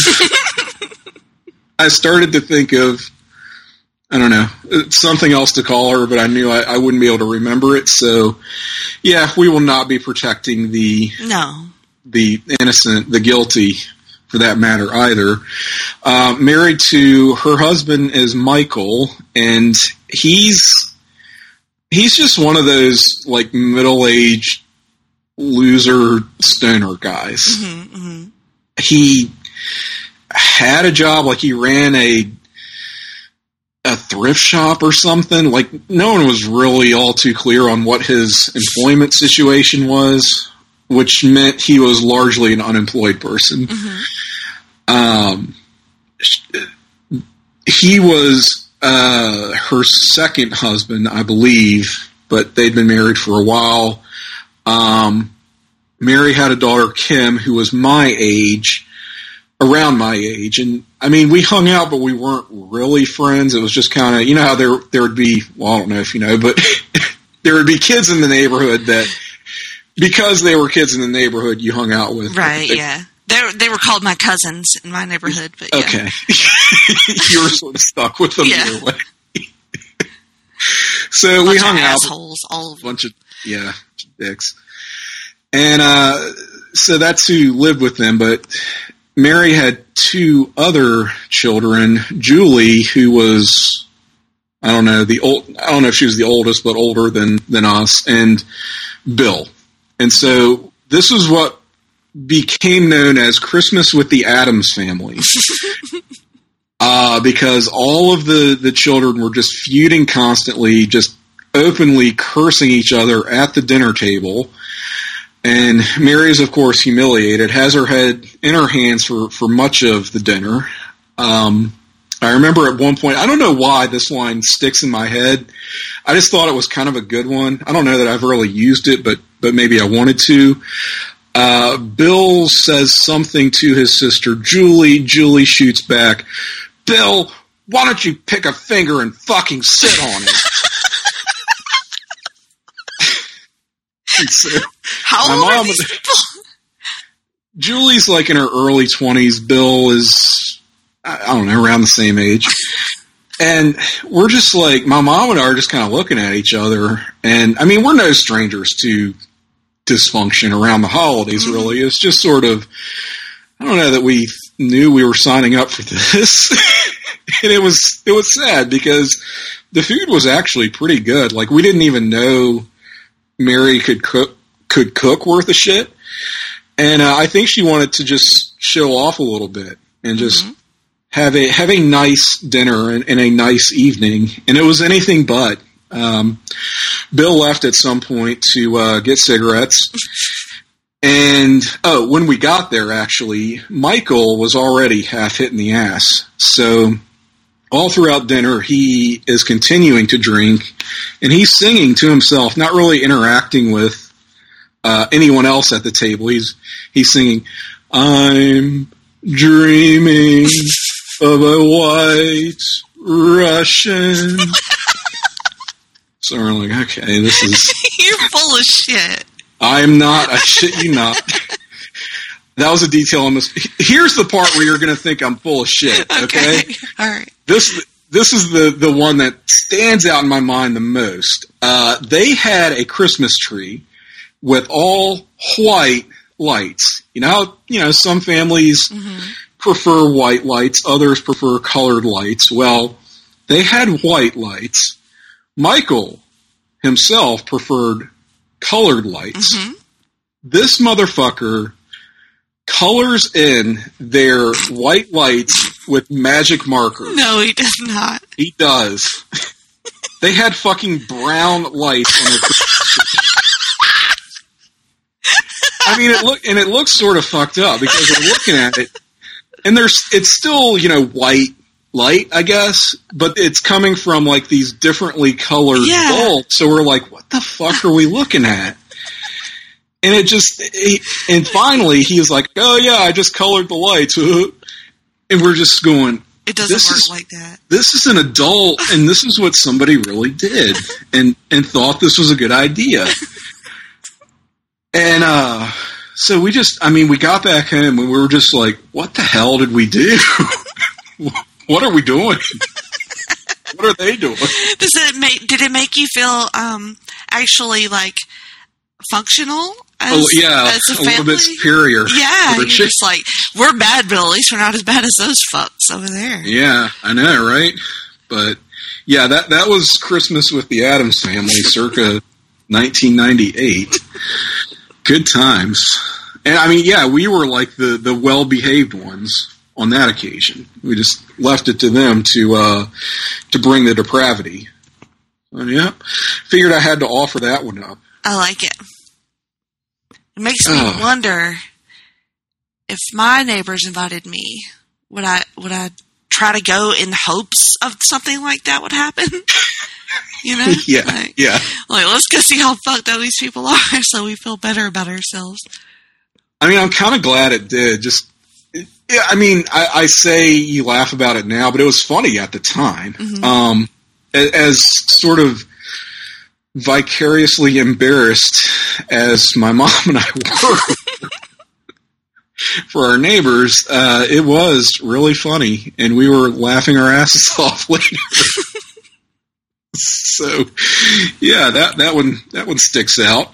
I started to think of, I don't know, something else to call her, but I knew I wouldn't be able to remember it. So, yeah, we will not be protecting the innocent, the guilty, for that matter, either. Married to, her husband is Michael, and he's just one of those, like, middle-aged loser stoner guys. He had a job, like he ran a thrift shop or something. Like, no one was really all too clear on what his employment situation was, which meant he was largely an unemployed person. He was her second husband, I believe, but they'd been married for a while. Mary had a daughter, Kim, who was my age, around my age. And, I mean, we hung out, but we weren't really friends. It was just kind of, how there would be, well, I don't know if you know, but there would be kids in the neighborhood that, because they were kids in the neighborhood, you hung out with. Right, yeah. They were called my cousins in my neighborhood, but yeah. Okay. You were sort of stuck with them either way. So we hung out. Assholes, all of them. Bunch of dicks. And so that's who lived with them. But Mary had two other children. Julie, who was, I don't know if she was the oldest, but older than us, and Bill. And so this is what became known as Christmas with the Addams Family. Because all of the children were just feuding constantly, just openly cursing each other at the dinner table. And Mary is, of course, humiliated, has her head in her hands for much of the dinner. I remember at one point, I don't know why this line sticks in my head. I just thought it was kind of a good one. I don't know that I've really used it, but maybe I wanted to. Bill says something to his sister, Julie. Julie shoots back, Bill, why don't you pick a finger and fucking sit on it? So, how old are these people? Julie's like in her early 20s. Bill is, I don't know, around the same age. And we're just like, my mom and I are just kind of looking at each other. And, I mean, we're no strangers to dysfunction around the holidays, really. It's just sort of, I don't know that we knew we were signing up for this. And it was sad because the food was actually pretty good. Like, we didn't even know Mary could cook worth a shit. And I think she wanted to just show off a little bit and just have a nice dinner and a nice evening. And it was anything but. Bill left at some point to get cigarettes. And, when we got there, actually, Michael was already half hit in the ass. So all throughout dinner, he is continuing to drink, and he's singing to himself, not really interacting with anyone else at the table. He's singing, "I'm dreaming of a white Russian." So we're like, okay, this is... You're full of shit. I'm not. I shit you not. That was a detail on this. Here's the part where you're going to think I'm full of shit, okay? All right. This is the one that stands out in my mind the most. They had a Christmas tree with all white lights. You know, some families prefer white lights, others prefer colored lights. Well, they had white lights. Michael himself preferred colored lights. This motherfucker colors in their white lights with magic markers. No, he does not. He does. They had fucking brown lights on their I mean, it looks sort of fucked up because we're looking at it, and it's still, white light, I guess, but it's coming from like these differently colored bulbs. So we're like, what the fuck are we looking at? And and finally he was like, oh yeah, I just colored the lights. And we're just going, it doesn't work like that. This is an adult, and this is what somebody really did and thought this was a good idea. And so we got back home and we were just like, what the hell did we do? What are we doing? What are they doing? Did it make you feel actually like functional? As a little bit superior. Yeah, you're just like, we're bad, but at least we're not as bad as those fucks over there. Yeah, I know, right? But yeah, that was Christmas with the Addams Family, circa 1998. Good times. And I mean, yeah, we were like the well-behaved ones on that occasion. We just left it to them to bring the depravity. So, yeah, figured I had to offer that one up. I like it. It makes me wonder if my neighbors invited me, would I try to go in hopes of something like that would happen? Yeah. Like, let's go see how fucked up these people are, so we feel better about ourselves. I mean, I'm kind of glad it did. I say you laugh about it now, but it was funny at the time. Mm-hmm. As sort of vicariously embarrassed as my mom and I were for our neighbors, it was really funny, and we were laughing our asses off later. So, yeah, that one sticks out.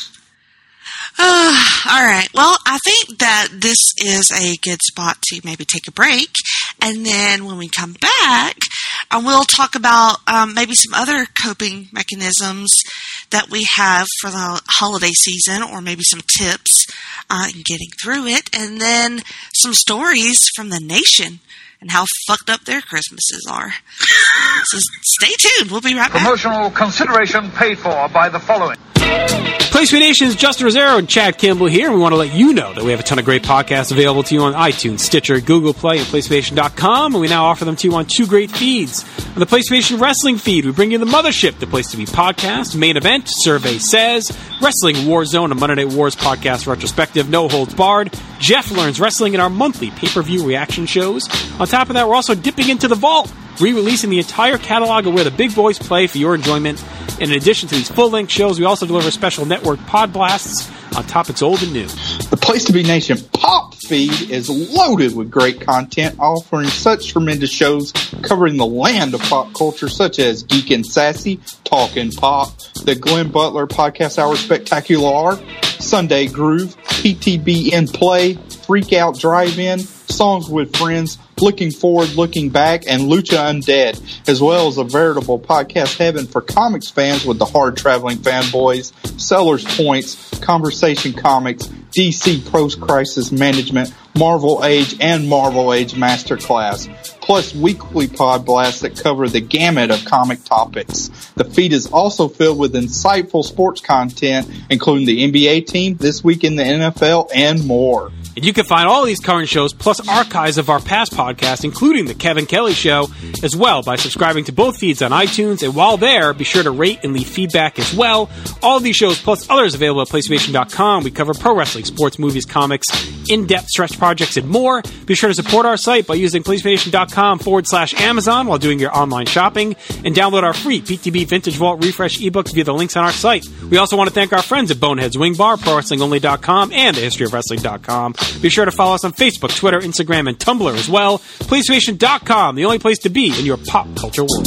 All right. Well, I think that this is a good spot to maybe take a break. And then when we come back, we'll talk about maybe some other coping mechanisms that we have for the holiday season, or maybe some tips in getting through it. And then some stories from the nation and how fucked up their Christmases are. So stay tuned. We'll be right back. Promotional consideration paid for by the following. PlayStation Nation's Justin Rosero and Chad Kimball here. We want to let you know that we have a ton of great podcasts available to you on iTunes, Stitcher, Google Play, and PlayStation.com, and we now offer them to you on two great feeds. On the PlayStation Wrestling feed, we bring you The Mothership, the Place to Be podcast, Main Event, Survey Says, Wrestling Warzone, a Monday Night Wars podcast retrospective, No Holds Barred, Jeff Learns Wrestling, and our monthly pay-per-view reaction shows. On top of that, we're also dipping into the vault, re-releasing the entire catalog of where the big boys play for your enjoyment. And in addition to these full-length shows, we also deliver special network pod blasts on top. It's old and new. The Place to Be Nation Pop feed is loaded with great content, offering such tremendous shows covering the land of pop culture, such as Geek and Sassy, Talkin' Pop, the Glenn Butler Podcast Hour Spectacular, Sunday Groove, PTB in Play, Freak Out Drive-In, Songs with Friends, Looking Forward, Looking Back, and Lucha Undead, as well as a veritable podcast heaven for comics fans with the hard-traveling fanboys, Sellers Points, Conversation Comics, DC Post-Crisis Management, Marvel Age, and Marvel Age Masterclass. plus weekly pod blasts that cover the gamut of comic topics. The feed is also filled with insightful sports content, including the NBA team, This Week in the NFL, and more. And you can find all these current shows plus archives of our past podcasts, including The Kevin Kelly Show, as well by subscribing to both feeds on iTunes. And while there, be sure to rate and leave feedback as well. All of these shows plus others available at PlayStation.com. We cover pro wrestling, sports, movies, comics, in-depth stretch projects, and more. Be sure to support our site by using PlayStation.com/Amazon while doing your online shopping, and download our free PTB Vintage Vault Refresh ebooks via the links on our site. We also want to thank our friends at Boneheads Wing Bar, ProWrestlingOnly.com, and TheHistoryOfWrestling.com. Be sure to follow us on Facebook, Twitter, Instagram, and Tumblr as well. PlayStation.com, the only place to be in your pop culture world.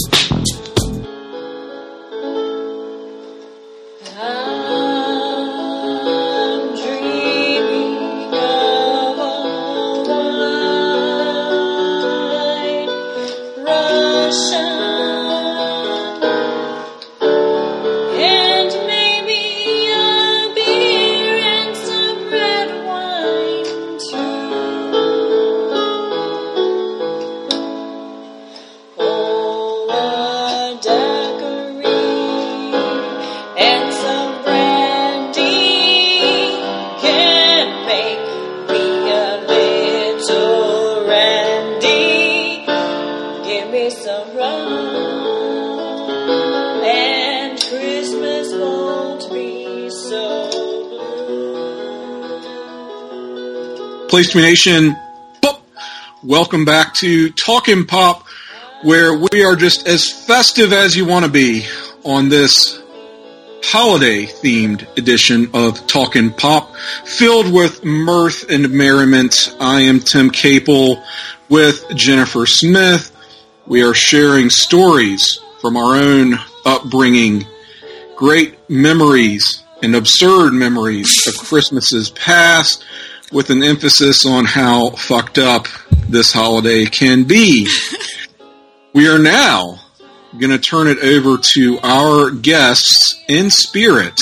PlayStation Nation, welcome back to Talkin' Pop, where we are just as festive as you want to be on this holiday-themed edition of Talkin' Pop, filled with mirth and merriment. I am Tim Capel with Jennifer Smith. We are sharing stories from our own upbringing, great memories and absurd memories of Christmases past, with an emphasis on how fucked up this holiday can be. We are now going to turn it over to our guests in spirit.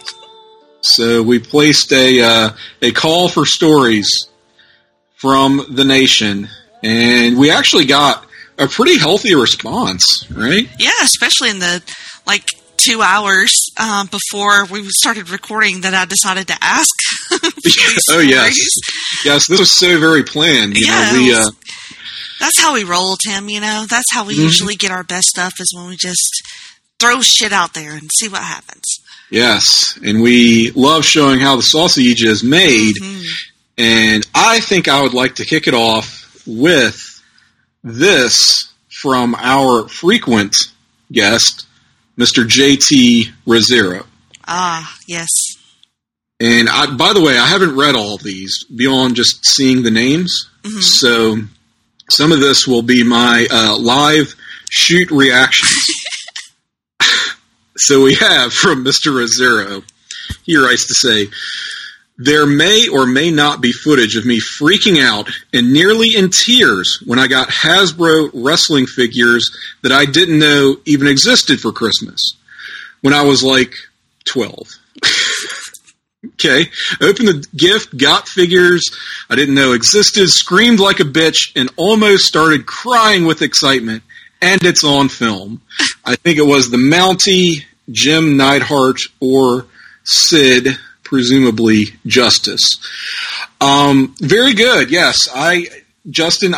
So we placed a call for stories from the nation, and we actually got a pretty healthy response, right? Yeah, especially in the 2 hours before we started recording that I decided to ask. Oh, yes. Yes, this was so very planned. That's how we roll, Tim, That's how we usually get our best stuff, is when we just throw shit out there and see what happens. Yes, and we love showing how the sausage is made. Mm-hmm. And I think I would like to kick it off with this from our frequent guest, Mr. J.T. Rosero. Ah, yes. And by the way, I haven't read all of these beyond just seeing the names. Mm-hmm. So some of this will be my live shoot reactions. So we have from Mr. Rosero, he writes to say, there may or may not be footage of me freaking out and nearly in tears when I got Hasbro wrestling figures that I didn't know even existed for Christmas when I was 12. Okay, opened the gift, got figures I didn't know existed, screamed like a bitch, and almost started crying with excitement, and it's on film. I think it was the Mountie, Jim Neidhart, or Sid, presumably Justice. Very good, yes. JT,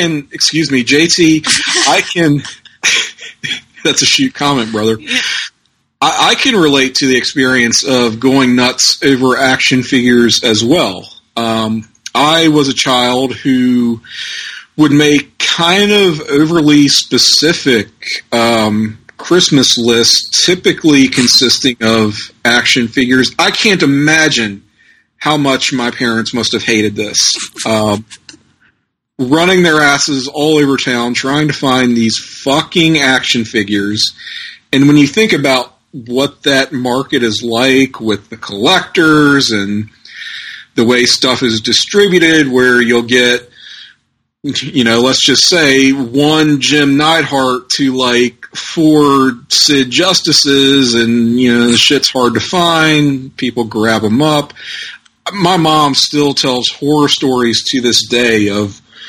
I can, that's a shoot comment, brother. I can relate to the experience of going nuts over action figures as well. I was a child who would make kind of overly specific Christmas lists, typically consisting of action figures. I can't imagine how much my parents must have hated this. Running their asses all over town, trying to find these fucking action figures. And when you think about what that market is like with the collectors and the way stuff is distributed, where you'll get, let's just say one Jim Neidhart to 4 Sid Justices, and the shit's hard to find. People grab them up. My mom still tells horror stories to this day of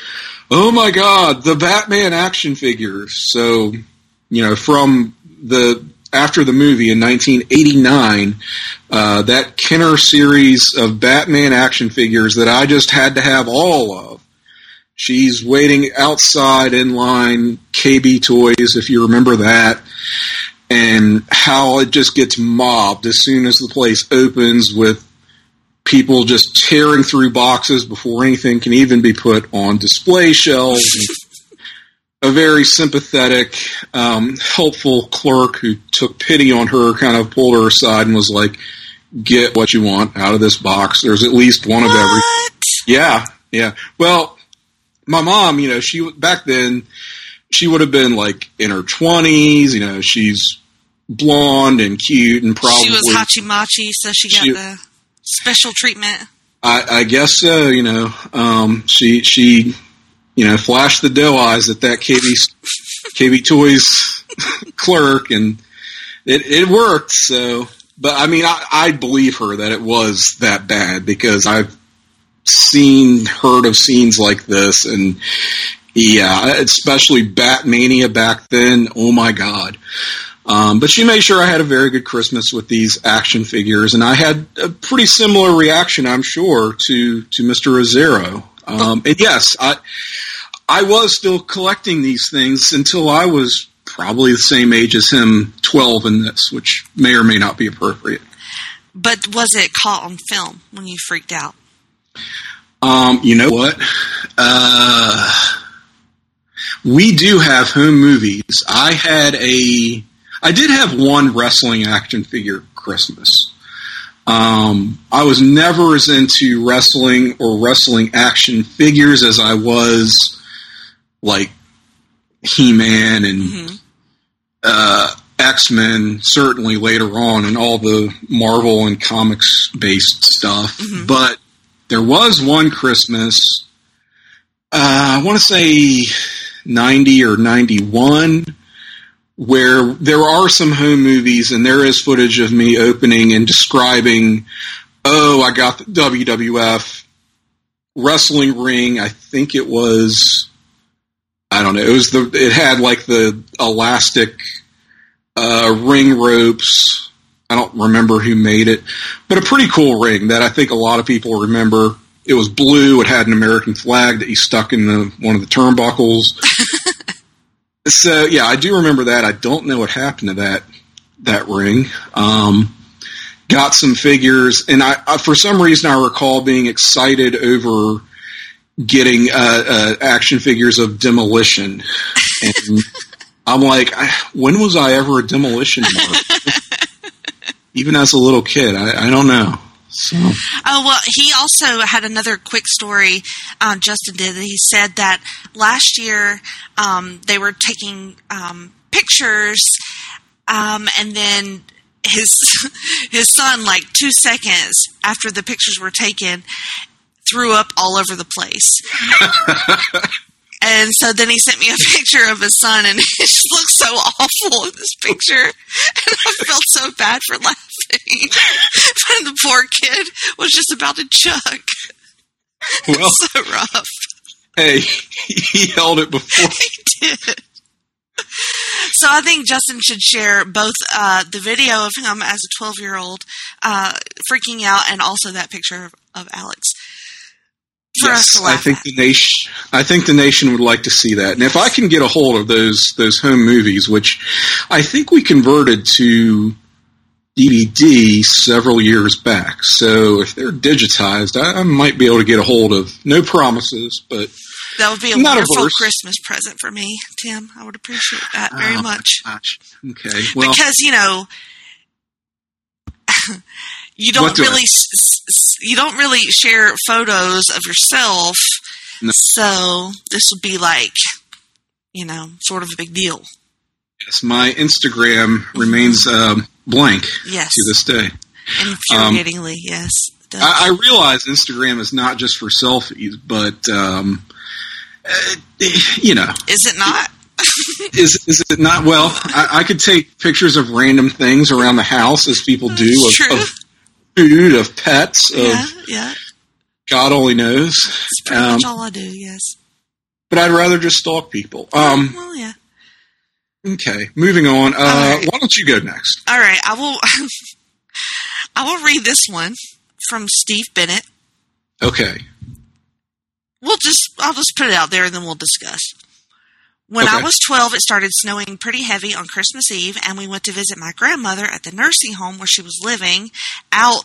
Oh my God, the Batman action figures. So, from after the movie in 1989, that Kenner series of Batman action figures that I just had to have all of. She's waiting outside in line, KB Toys, if you remember that, and how it just gets mobbed as soon as the place opens with people just tearing through boxes before anything can even be put on display shelves. A very sympathetic, helpful clerk who took pity on her kind of pulled her aside and was like, get what you want out of this box. There's at least one of every. Yeah. Well, my mom, back then, she would have been like in her 20s. She's blonde and cute and probably. She was hachi-machi, so she got the special treatment. I guess so, She flashed the doe eyes at that KB Toys clerk, and it worked. So, but I mean, I believe her that it was that bad because I've heard of scenes like this, and yeah, especially Batmania back then. Oh my God. But she made sure I had a very good Christmas with these action figures, and I had a pretty similar reaction, I'm sure, to Mr. Azzaro. And yes, I was still collecting these things until I was probably the same age as him, 12 in this, which may or may not be appropriate. But was it caught on film when you freaked out? You know what? We do have home movies. I did have one wrestling action figure Christmas. I was never as into wrestling or wrestling action figures as I was like He-Man and X-Men, certainly later on, and all the Marvel and comics-based stuff. Mm-hmm. But there was one Christmas, I want to say 90 or 91, where there are some home movies, and there is footage of me opening and describing, I got the WWF wrestling ring. I think it was, I don't know, it had like the elastic ring ropes. I don't remember who made it, but a pretty cool ring that I think a lot of people remember. It was blue. It had an American flag that you stuck in one of the turnbuckles. So, yeah, I do remember that. I don't know what happened to that ring. Got some figures, and I for some reason I recall being excited over getting action figures of Demolition. And I'm like, when was I ever a Demolition mark? Even as a little kid, I don't know. So. Oh, well, he also had another quick story, Justin did. He said that last year they were taking pictures, and then his son, like 2 seconds after the pictures were taken, threw up all over the place. And so then he sent me a picture of his son, and it just looks so awful in this picture. And I felt so bad for laughing. And the poor kid was just about to choke. Well, it's so rough. Hey, he held it before. He did. So I think Justin should share both the video of him as a 12-year-old freaking out, and also that picture of Alex. Yes, I think the nation would like to see that. And if I can get a hold of those home movies, which I think we converted to DVD several years back, so if they're digitized, I might be able to get a hold of. No promises, but that would be a wonderful Christmas present for me, Tim. I would appreciate that very much. Gosh. Okay, well, because you don't really share photos of yourself, no. So this would be like, sort of a big deal. Yes, my Instagram remains blank to this day. Infuriatingly, yes. I realize Instagram is not just for selfies, but is it not? Is it not? Well, I could take pictures of random things around the house, as people do, of food, of pets, of God only knows. That's pretty much all I do, yes. but I'd rather just stalk people. Well, yeah. Okay, moving on. Right. Why don't you go next? All right, I will. I will read this one from Steve Bennett. Okay. I'll just put it out there and then we'll discuss. When I was 12, it started snowing pretty heavy on Christmas Eve, and we went to visit my grandmother at the nursing home where she was living out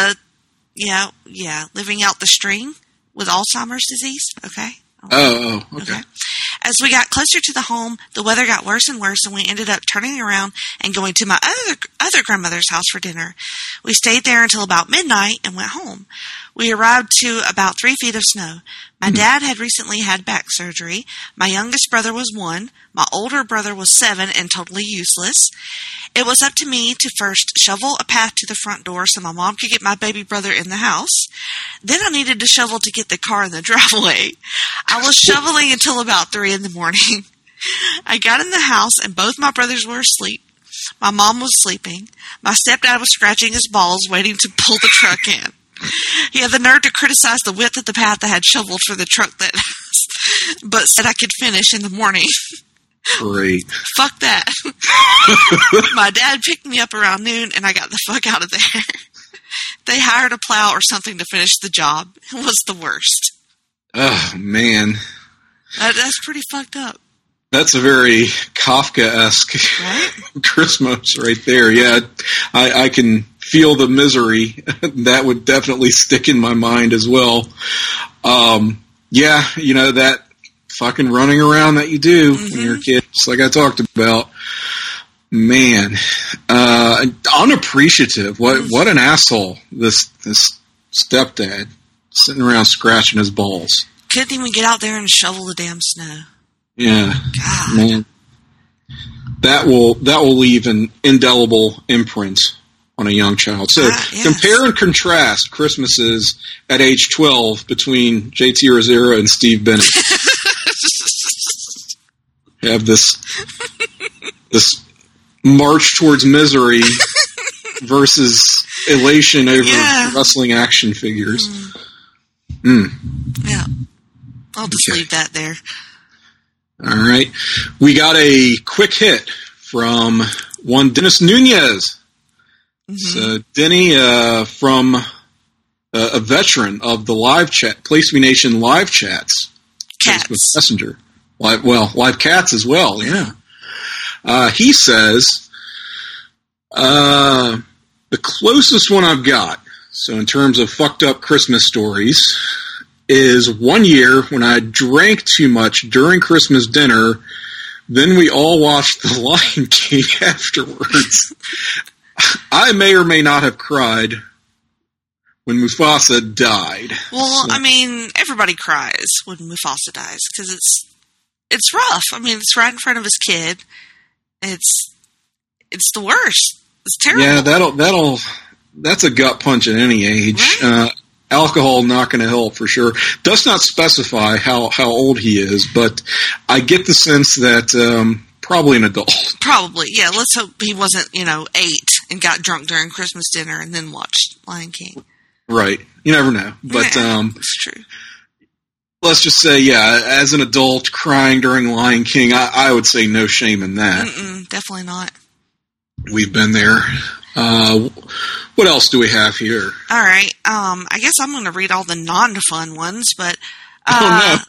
living out the string with Alzheimer's disease. Okay. Oh, okay. As we got closer to the home, the weather got worse and worse, and we ended up turning around and going to my other grandmother's house for dinner. We stayed there until about midnight and went home. We arrived to about 3 feet of snow. My dad had recently had back surgery. My youngest brother was 1. My older brother was 7 and totally useless. It was up to me to first shovel a path to the front door so my mom could get my baby brother in the house. Then I needed to shovel to get the car in the driveway. I was shoveling until about 3 in the morning. I got in the house and both my brothers were asleep. My mom was sleeping. My stepdad was scratching his balls waiting to pull the truck in. He had the nerve to criticize the width of the path I had shoveled for the truck but said I could finish in the morning. Great. Fuck that. My dad picked me up around noon and I got the fuck out of there. They hired a plow or something to finish the job. It was the worst. Oh, man. That's pretty fucked up. That's a very Kafka-esque Christmas right there. Yeah, I can feel the misery. That would definitely stick in my mind as well. Yeah, that fucking running around that you do when you're a kid, just like I talked about. Man, unappreciative. What an asshole, this stepdad sitting around scratching his balls. Couldn't even get out there and shovel the damn snow. Yeah, God. Man, that will leave an indelible imprint on a young child. So yes. Compare and contrast Christmases at age 12 between JT Rosero and Steve Bennett. You have this march towards misery versus elation over wrestling action figures. Yeah, I'll just leave that there. All right. We got a quick hit from one Dennis Nunez. So, Denny, from a veteran of the live chat, Place We Nation live chats. Cats. Facebook Messenger. Live cats as well, yeah. He says, the closest one I've got, so in terms of fucked up Christmas stories, is one year when I drank too much during Christmas dinner, then we all watched The Lion King afterwards. I may or may not have cried when Mufasa died. Well, so. I mean, everybody cries when Mufasa dies because it's rough. I mean, it's right in front of his kid. It's the worst. It's terrible. Yeah, that's a gut punch at any age. Right? Alcohol not going to help for sure. Does not specify how old he is, but I get the sense that probably an adult. Probably, yeah. Let's hope he wasn't, 8 and got drunk during Christmas dinner and then watched Lion King. Right. You never know. But it's true. Let's just say, as an adult crying during Lion King, I would say no shame in that. Definitely not. We've been there. What else do we have here? All right. I guess I'm going to read all the non-fun ones, but oh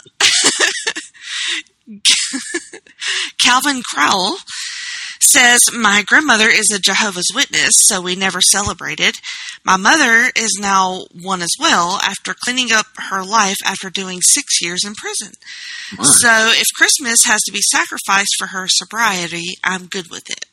no. Calvin Crowell says, my grandmother is a Jehovah's Witness, so we never celebrated. My mother is now one as well after cleaning up her life after doing 6 years in prison. Wow. So if Christmas has to be sacrificed for her sobriety, I'm good with it.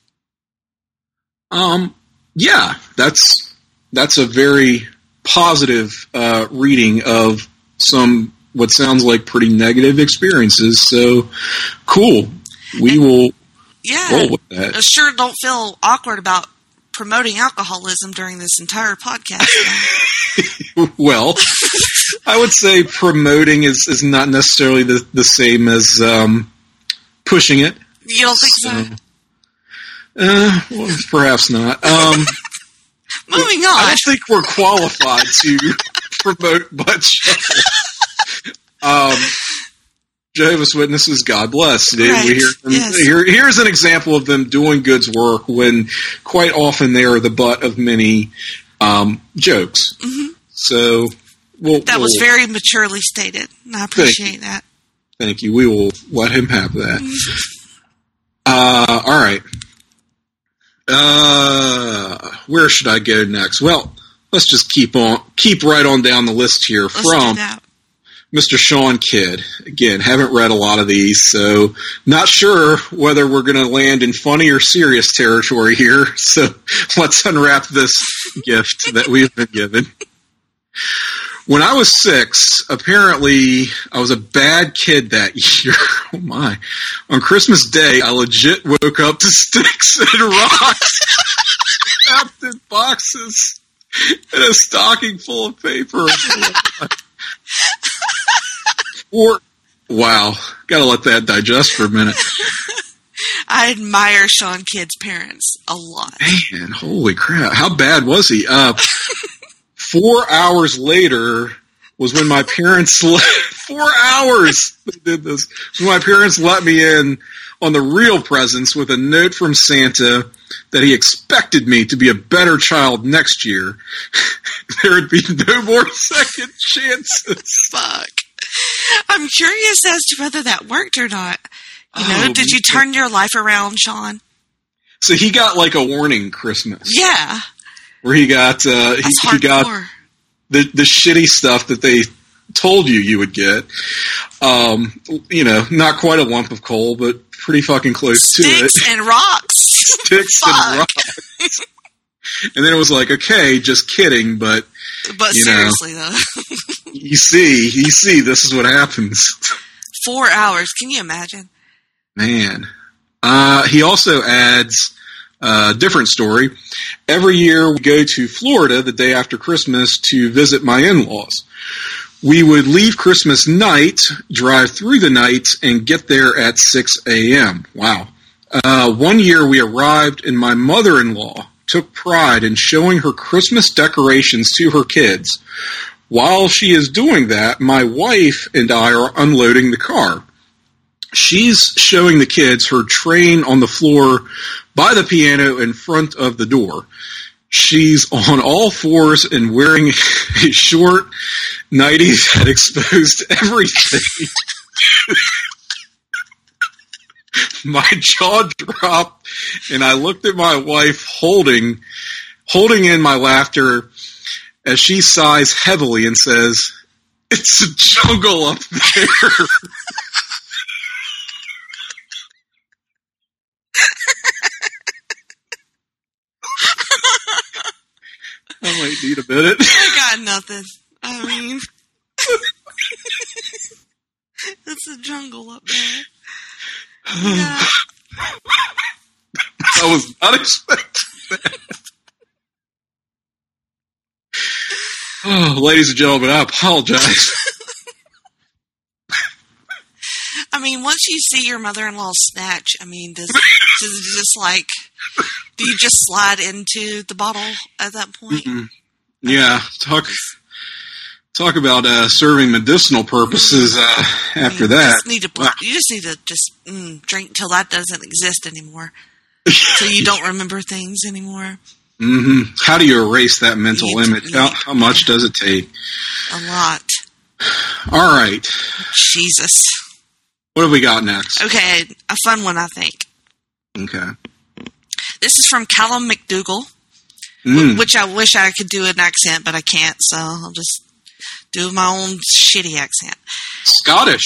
Yeah, that's a very positive reading of some what sounds like pretty negative experiences. So cool. We will roll with that. Sure, don't feel awkward about promoting alcoholism during this entire podcast. Well, I would say promoting is not necessarily the same as pushing it. You don't think so? Well, perhaps not. Moving on. I don't think we're qualified to promote butt shuffle. Jehovah's Witnesses, God bless. Right. We hear them, Yes. here's an example of them doing God's work when quite often they are the butt of many jokes. Mm-hmm. So that was very maturely stated, and I appreciate that. Thank you. We will let him have that. All right. Where should I go next? Well, let's just keep right on down the list here. Let's from do that. Mr. Sean Kidd. Again, haven't read a lot of these, so not sure whether we're going to land in funny or serious territory here. So let's unwrap this gift that we've been given. When I was 6, apparently I was a bad kid that year. Oh my. On Christmas Day, I legit woke up to sticks and rocks wrapped in boxes and a stocking full of paper. Wow. Gotta let that digest for a minute. I admire Sean Kidd's parents a lot. Man, holy crap. How bad was he? 4 hours later was when my parents 4 hours they did this. When my parents let me in on the real presents with a note from Santa that he expected me to be a better child next year. There would be no more second chances. Fuck. I'm curious as to whether that worked or not. Did you turn your life around, Sean? So he got like a warning Christmas. Yeah. Where he got he got the shitty stuff that they told you would get. Not quite a lump of coal, but pretty fucking close to it. Sticks and rocks. Sticks and rocks. And then it was like, okay, just kidding, but seriously though. you see, this is what happens. 4 hours. Can you imagine? Man. He also adds a different story. Every year we go to Florida the day after Christmas to visit my in-laws. We would leave Christmas night, drive through the night, and get there at 6 a.m. Wow. One year we arrived, and my mother-in-law took pride in showing her Christmas decorations to her kids. While she is doing that, my wife and I are unloading the car. She's showing the kids her train on the floor by the piano in front of the door. She's on all fours and wearing a short nightie that exposed everything. My jaw dropped, and I looked at my wife holding in my laughter as she sighs heavily and says, "It's a jungle up there." I might need a minute. I got nothing. I mean, it's a jungle up there. Yeah. I was not expecting that. Oh, ladies and gentlemen, I apologize. I mean, once you see your mother-in-law snatch, I mean, do you just slide into the bottle at that point? Mm-hmm. Yeah, talk about serving medicinal purposes after that. You just need to drink till that doesn't exist anymore. So you don't remember things anymore. Mm-hmm. How do you erase that mental image? How much does it take? A lot. All right. Jesus. What have we got next? Okay, a fun one, I think. Okay. This is from Callum McDougall, which I wish I could do an accent, but I can't, so I'll just do my own shitty accent. Scottish.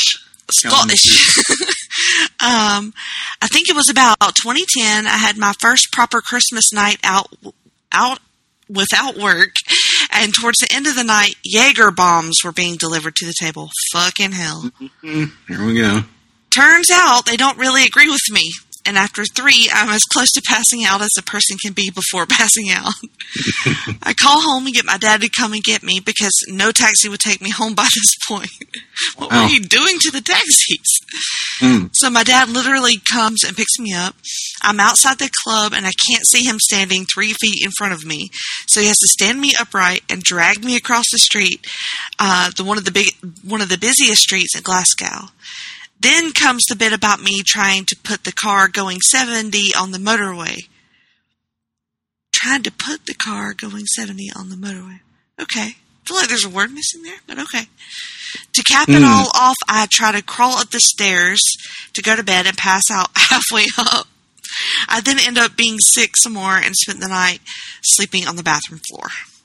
I think it was about 2010. I had my first proper Christmas night out without work, and towards the end of the night, Jaeger bombs were being delivered to the table. Fucking hell. Mm-hmm. Here we go. Turns out they don't really agree with me. And after 3, I'm as close to passing out as a person can be before passing out. I call home and get my dad to come and get me because no taxi would take me home by this point. What were you doing to the taxis? So my dad literally comes and picks me up. I'm outside the club and I can't see him standing 3 feet in front of me. So he has to stand me upright and drag me across the street, one of the busiest streets in Glasgow. Then comes the bit about me trying to put the car going 70 on the motorway. Trying to put the car going 70 on the motorway. Okay. I feel like there's a word missing there, but okay. To cap it all off, I try to crawl up the stairs to go to bed and pass out halfway up. I then end up being sick some more and spent the night sleeping on the bathroom floor.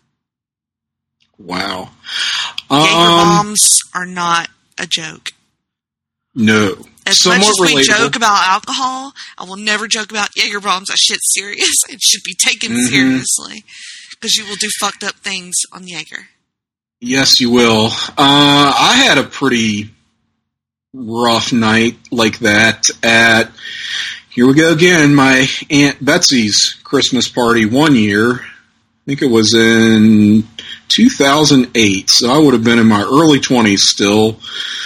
Wow. Jaeger bombs are not a joke. No. As Somewhat much as we relatable. joke about alcohol, I will never joke about Jaeger bombs. That shit's serious. It should be taken seriously. Because you will do fucked up things on Jaeger. Yes, you will. I had a pretty rough night like that at, here we go again, my Aunt Betsy's Christmas party one year. I think it was in 2008, so I would have been in my early 20s still.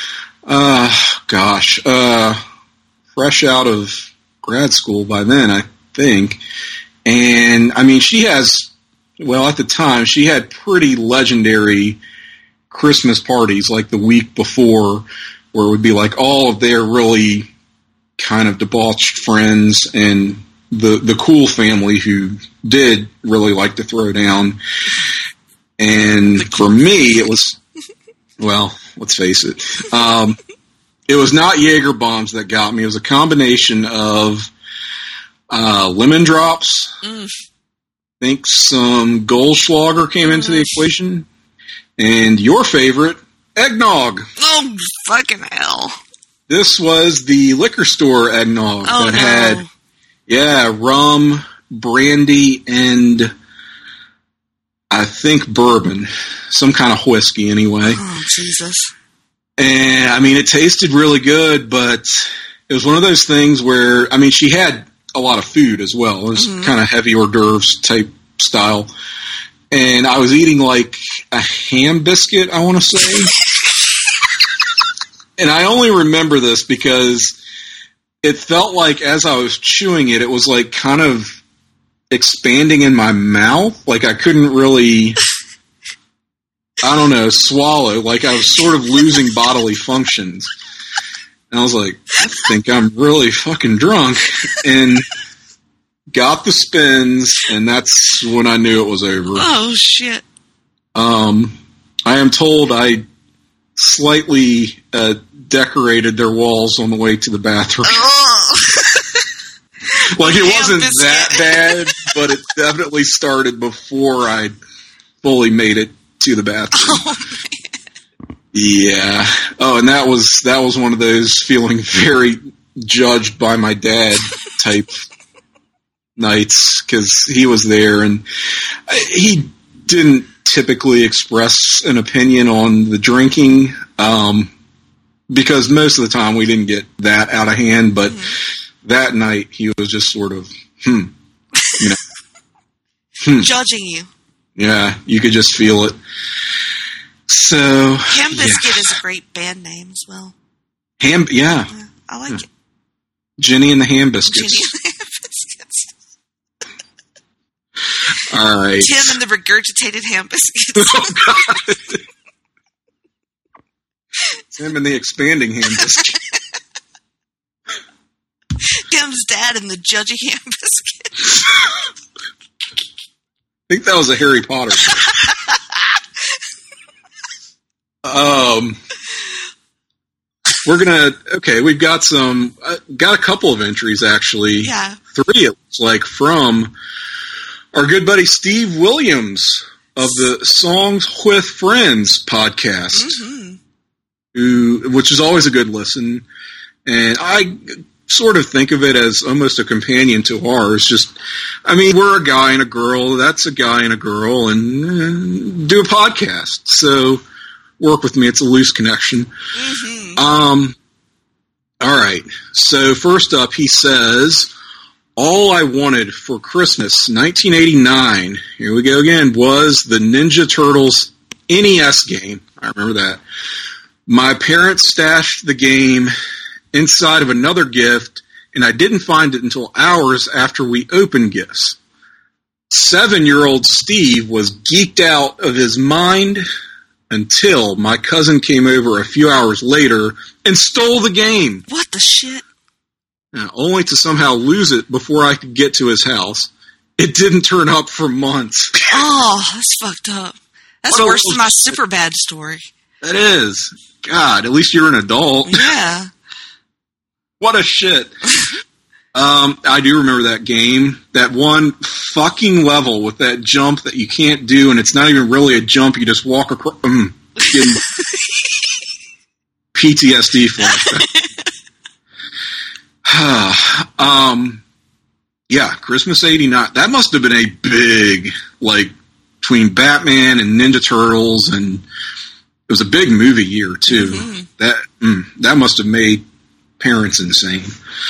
Fresh out of grad school by then, I think. And, I mean, she has, well, at the time, she had pretty legendary Christmas parties, like the week before, where it would be like all of their really kind of debauched friends and the cool family who did really like to throw down. And for me, it was, well, let's face it, it was not Jaeger bombs that got me. It was a combination of lemon drops. I think some Goldschlager came into the equation. And your favorite, eggnog. Oh, fucking hell. This was the liquor store eggnog that had, rum, brandy, and I think bourbon. Some kind of whiskey, anyway. Oh, Jesus. And, I mean, it tasted really good, but it was one of those things where, I mean, she had a lot of food as well. It was kind of heavy hors d'oeuvres type style. And I was eating like a ham biscuit, I want to say. And I only remember this because it felt like as I was chewing it, it was like kind of expanding in my mouth. Like I couldn't really, I don't know, swallow. Like I was sort of losing bodily functions. And I was like, I think I'm really fucking drunk. And got the spins, and that's when I knew it was over. Oh, shit. I am told I slightly decorated their walls on the way to the bathroom. Like, it wasn't that bad, but it definitely started before I fully made it to the bathroom. Oh, man. Yeah. Oh, and that was one of those feeling very judged by my dad type nights, because he was there and he didn't typically express an opinion on the drinking, because most of the time we didn't get that out of hand, but that night he was just sort of judging you. Yeah, you could just feel it. So Ham Biscuit is a great band name as well. Yeah, I like it. Jenny and the Ham Biscuits. All right. Tim and the regurgitated ham biscuits. Oh, God. Tim and the expanding ham biscuit. Tim's dad and the judgy ham biscuit. I think that was a Harry Potter we've got got a couple of entries actually. Yeah. 3, it looks like, from our good buddy Steve Williams of the Songs with Friends podcast, which is always a good listen. And I sort of think of it as almost a companion to ours. Just, I mean, we're a guy and a girl, that's a guy and a girl, and do a podcast. So work with me. It's a loose connection. All right. So first up, he says, all I wanted for Christmas 1989, here we go again, was the Ninja Turtles NES game. I remember that. My parents stashed the game inside of another gift, and I didn't find it until hours after we opened gifts. 7-year-old Steve was geeked out of his mind until my cousin came over a few hours later and stole the game. What the shit? Only to somehow lose it before I could get to his house. It didn't turn up for months. Oh, that's fucked up. That's worse than my super bad story. That is. God, at least you're an adult. Yeah. What a shit. I do remember that game. That one fucking level with that jump that you can't do, and it's not even really a jump. You just walk across. PTSD flashback. Yeah, Christmas '89. That must have been a big, between Batman and Ninja Turtles, and it was a big movie year too. Mm-hmm. That must have made parents insane.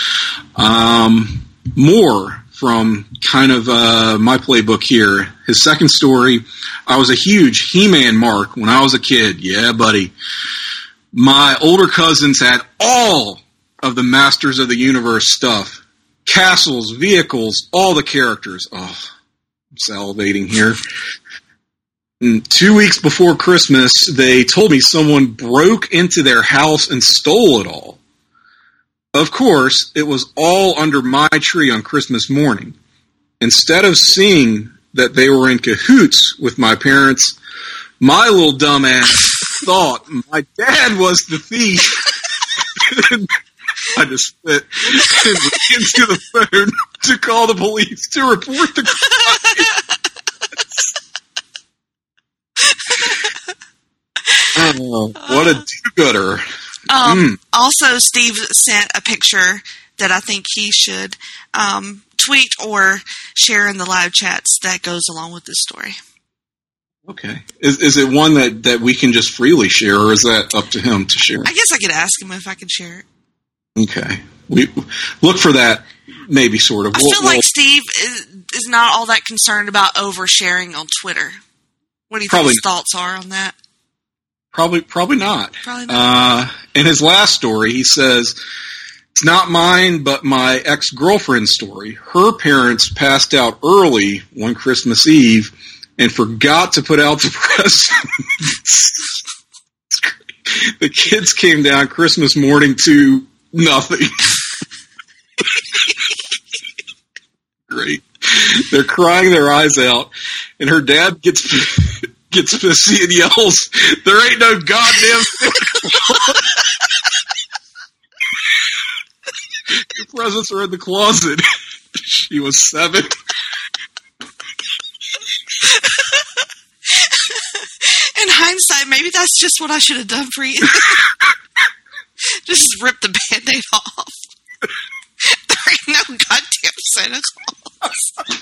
More from kind of my playbook here. His second story, I was a huge He-Man mark when I was a kid. Yeah, buddy. My older cousins had all of the Masters of the Universe stuff. Castles, vehicles, all the characters. Oh, I'm salivating here. And 2 weeks before Christmas, they told me someone broke into their house and stole it all. Of course, it was all under my tree on Christmas morning. Instead of seeing that they were in cahoots with my parents, my little dumbass thought my dad was the thief. I just spit and went into the phone to call the police to report the crime. Oh, what a do-gooder. Also, Steve sent a picture that I think he should tweet or share in the live chats that goes along with this story. Okay. Is it one that we can just freely share, or is that up to him to share? I guess I could ask him if I could share it. Okay. We look for that, maybe, sort of. I feel like Steve is not all that concerned about oversharing on Twitter. What do you think his thoughts are on that? Probably not. Probably not. In his last story, he says, it's not mine, but my ex-girlfriend's story. Her parents passed out early one Christmas Eve and forgot to put out the presents. The kids came down Christmas morning to nothing. Great. They're crying their eyes out, and her dad gets pissy and yells, "There ain't no goddamn your presents are in the closet." She was 7. In hindsight, maybe that's just what I should have done for you. Just rip the Band-Aid off. There ain't no goddamn Santa Claus.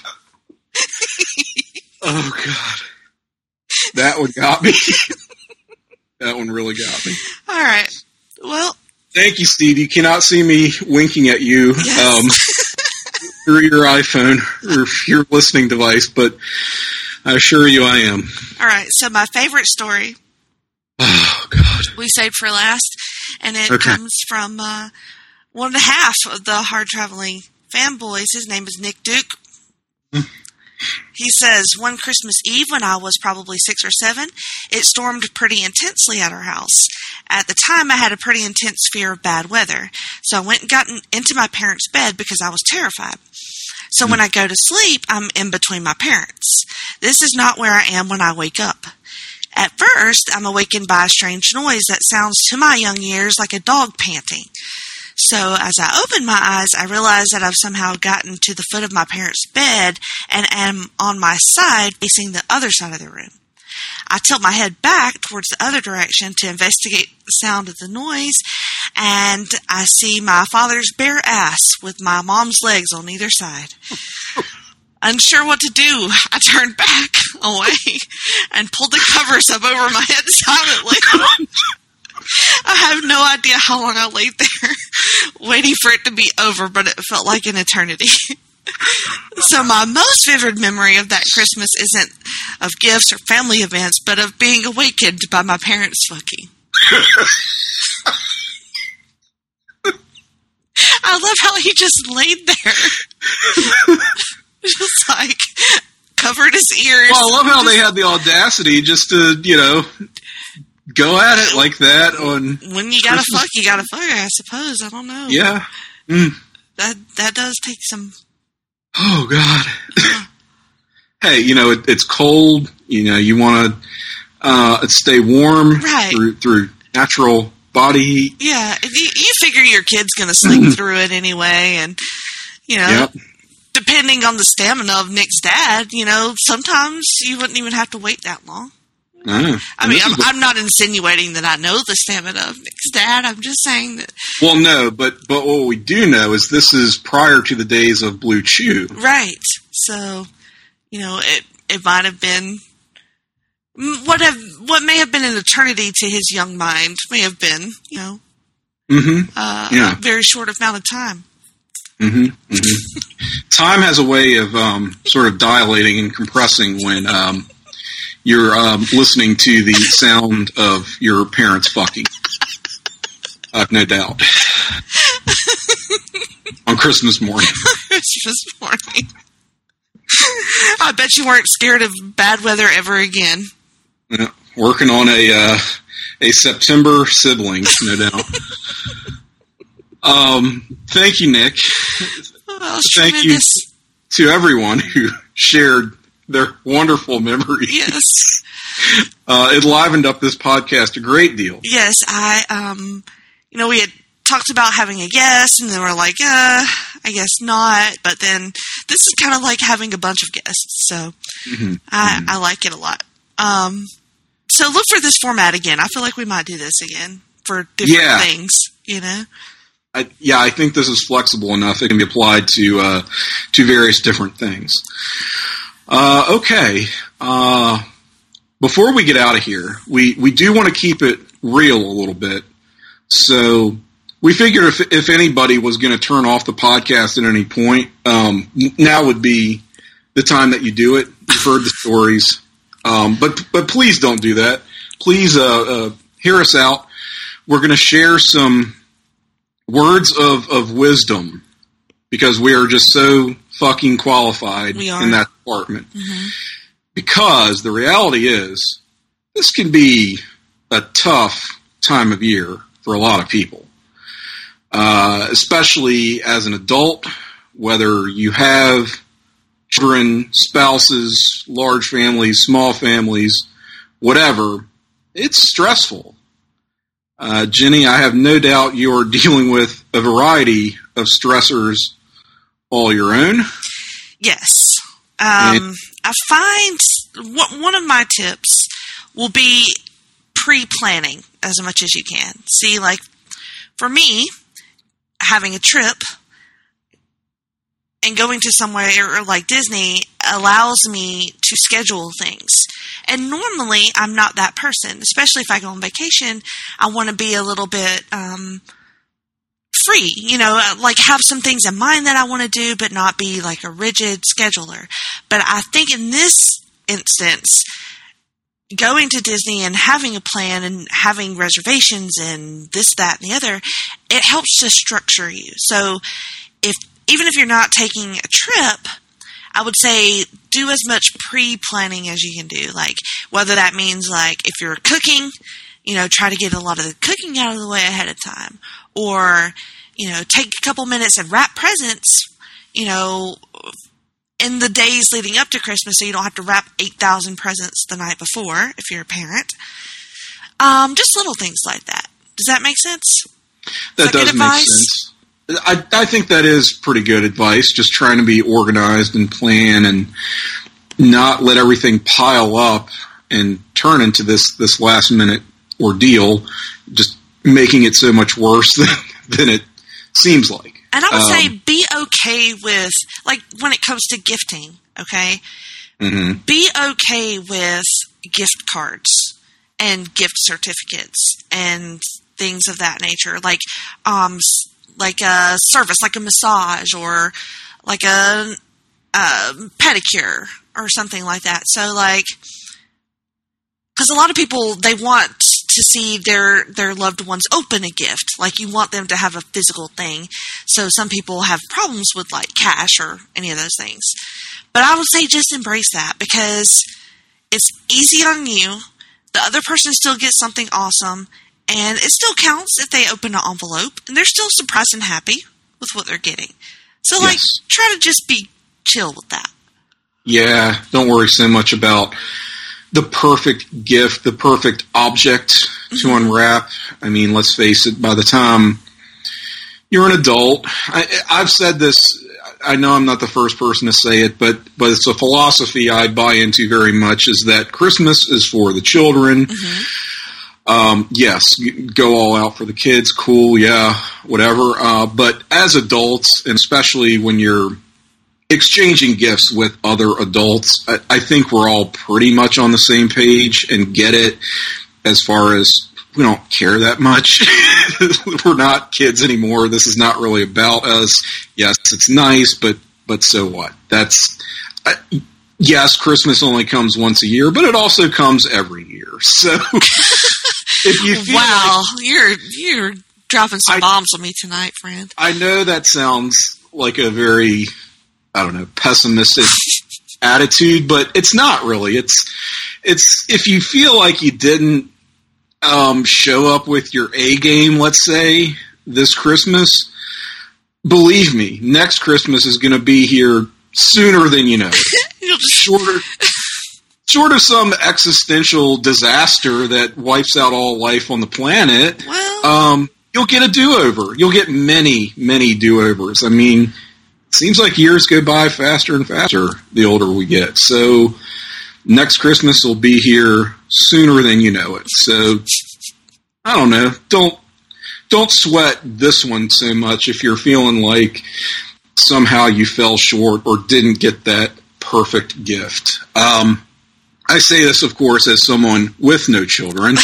Oh, God. That one got me. That one really got me. All right. Well. Thank you, Steve. You cannot see me winking at you through your iPhone or your listening device, but I assure you I am. All right. So my favorite story. Oh, God. We saved for last, and it comes from one and a half of the Hard Traveling fanboys. His name is Nick Duke. He says, one Christmas Eve when I was probably 6 or 7, it stormed pretty intensely at our house. At the time, I had a pretty intense fear of bad weather, so I went and got into my parents' bed because I was terrified. So when I go to sleep, I'm in between my parents. This is not where I am when I wake up. At first, I'm awakened by a strange noise that sounds to my young ears like a dog panting. So as I open my eyes, I realize that I've somehow gotten to the foot of my parents' bed and am on my side facing the other side of the room. I tilt my head back towards the other direction to investigate the sound of the noise, and I see my father's bare ass with my mom's legs on either side. Unsure what to do, I turned back away and pulled the covers up over my head silently. I have no idea how long I laid there waiting for it to be over, but it felt like an eternity. So my most vivid memory of that Christmas isn't of gifts or family events, but of being awakened by my parents fucking. I love how he just laid there. Just like, covered his ears. Well, I love how they had the audacity just to, go at it like that on. When you gotta fuck, you gotta fuck. I suppose. I don't know. Yeah. That does take some. Oh God. Hey, it's cold. You want to stay warm through natural body heat. Yeah, you figure your kid's going to sleep through it anyway, and depending on the stamina of Nick's dad, sometimes you wouldn't even have to wait that long. I mean, I'm not insinuating that I know the stamina of Nick's dad. I'm just saying that. Well, no, but what we do know is this is prior to the days of Blue Chew, right? So, it might have been what may have been an eternity to his young mind may have been, a very short amount of time. Time has a way of sort of dilating and compressing when you're listening to the sound of your parents fucking. I've no doubt. On Christmas morning. Christmas morning. I bet you weren't scared of bad weather ever again. Yeah, working on a September sibling, no doubt. Thank you, Nick. Thank you to everyone who shared their wonderful memories. Yes. It livened up this podcast a great deal. Yes, we had talked about having a guest, and then we're like, I guess not. But then this is kind of like having a bunch of guests, so I like it a lot. So look for this format again. I feel like we might do this again for different things, I think this is flexible enough. It can be applied to various different things. Okay. Before we get out of here, we do want to keep it real a little bit. So we figured if anybody was going to turn off the podcast at any point, now would be the time that you do it. You've heard the stories. But please don't do that. Please hear us out. We're going to share some words of wisdom because we are just so fucking qualified in that department. Because the reality is this can be a tough time of year for a lot of people, especially as an adult, whether you have children, spouses, large families, small families, whatever. It's stressful. Jenny, I have no doubt you're dealing with a variety of stressors all your own. Yes. I find one of my tips will be pre-planning as much as you can. See, like, for me, having a trip and going to somewhere like Disney allows me to schedule things. And normally, I'm not that person. Especially if I go on vacation, I want to be a little bit free, like have some things in mind that I want to do, but not be like a rigid scheduler. But I think in this instance, going to Disney and having a plan and having reservations and this, that, and the other, it helps to structure you. So even if you're not taking a trip, I would say do as much pre-planning as you can do. Like, whether that means, like, if you're cooking, try to get a lot of the cooking out of the way ahead of time. Or, take a couple minutes and wrap presents, in the days leading up to Christmas so you don't have to wrap 8,000 presents the night before if you're a parent. Just little things like that. Does that make sense? That does make sense. I think that is pretty good advice, just trying to be organized and plan and not let everything pile up and turn into this last-minute ordeal, just making it so much worse than it seems like. And I would say be okay with, like, when it comes to gifting, okay? Be okay with gift cards and gift certificates and things of that nature, like a service, like a massage or like a pedicure or something like that. So, like, because a lot of people, they want to see their loved ones open a gift. Like, you want them to have a physical thing. So some people have problems with, like, cash or any of those things. But I would say just embrace that, because it's easy on you. The other person still gets something awesome, and it still counts if they open an envelope, and they're still surprised and happy with what they're getting. So, like, try to just be chill with that. Yeah, don't worry so much about the perfect gift, the perfect object to unwrap. I mean, let's face it, by the time you're an adult, I've said this, I know I'm not the first person to say it, but it's a philosophy I buy into very much, is that Christmas is for the children. Yes, go all out for the kids, cool, yeah, whatever. But as adults, and especially when you're exchanging gifts with other adults, I think we're all pretty much on the same page and get it, as far as we don't care that much. We're not kids anymore. This is not really about us. Yes, it's nice, but so what? Yes, Christmas only comes once a year, but it also comes every year. So if you feel you're dropping some bombs on me tonight, friend. I know that sounds like a very, I don't know, pessimistic attitude, but it's not really. It's if you feel like you didn't show up with your A game, let's say, this Christmas, believe me, next Christmas is going to be here sooner than you know. Short of some existential disaster that wipes out all life on the planet, you'll get a do-over. You'll get many, many do-overs. I mean, it seems like years go by faster and faster the older we get. So next Christmas will be here sooner than you know it. So, I don't know. Don't sweat this one so much if you're feeling like somehow you fell short or didn't get that perfect gift. I say this, of course, as someone with no children.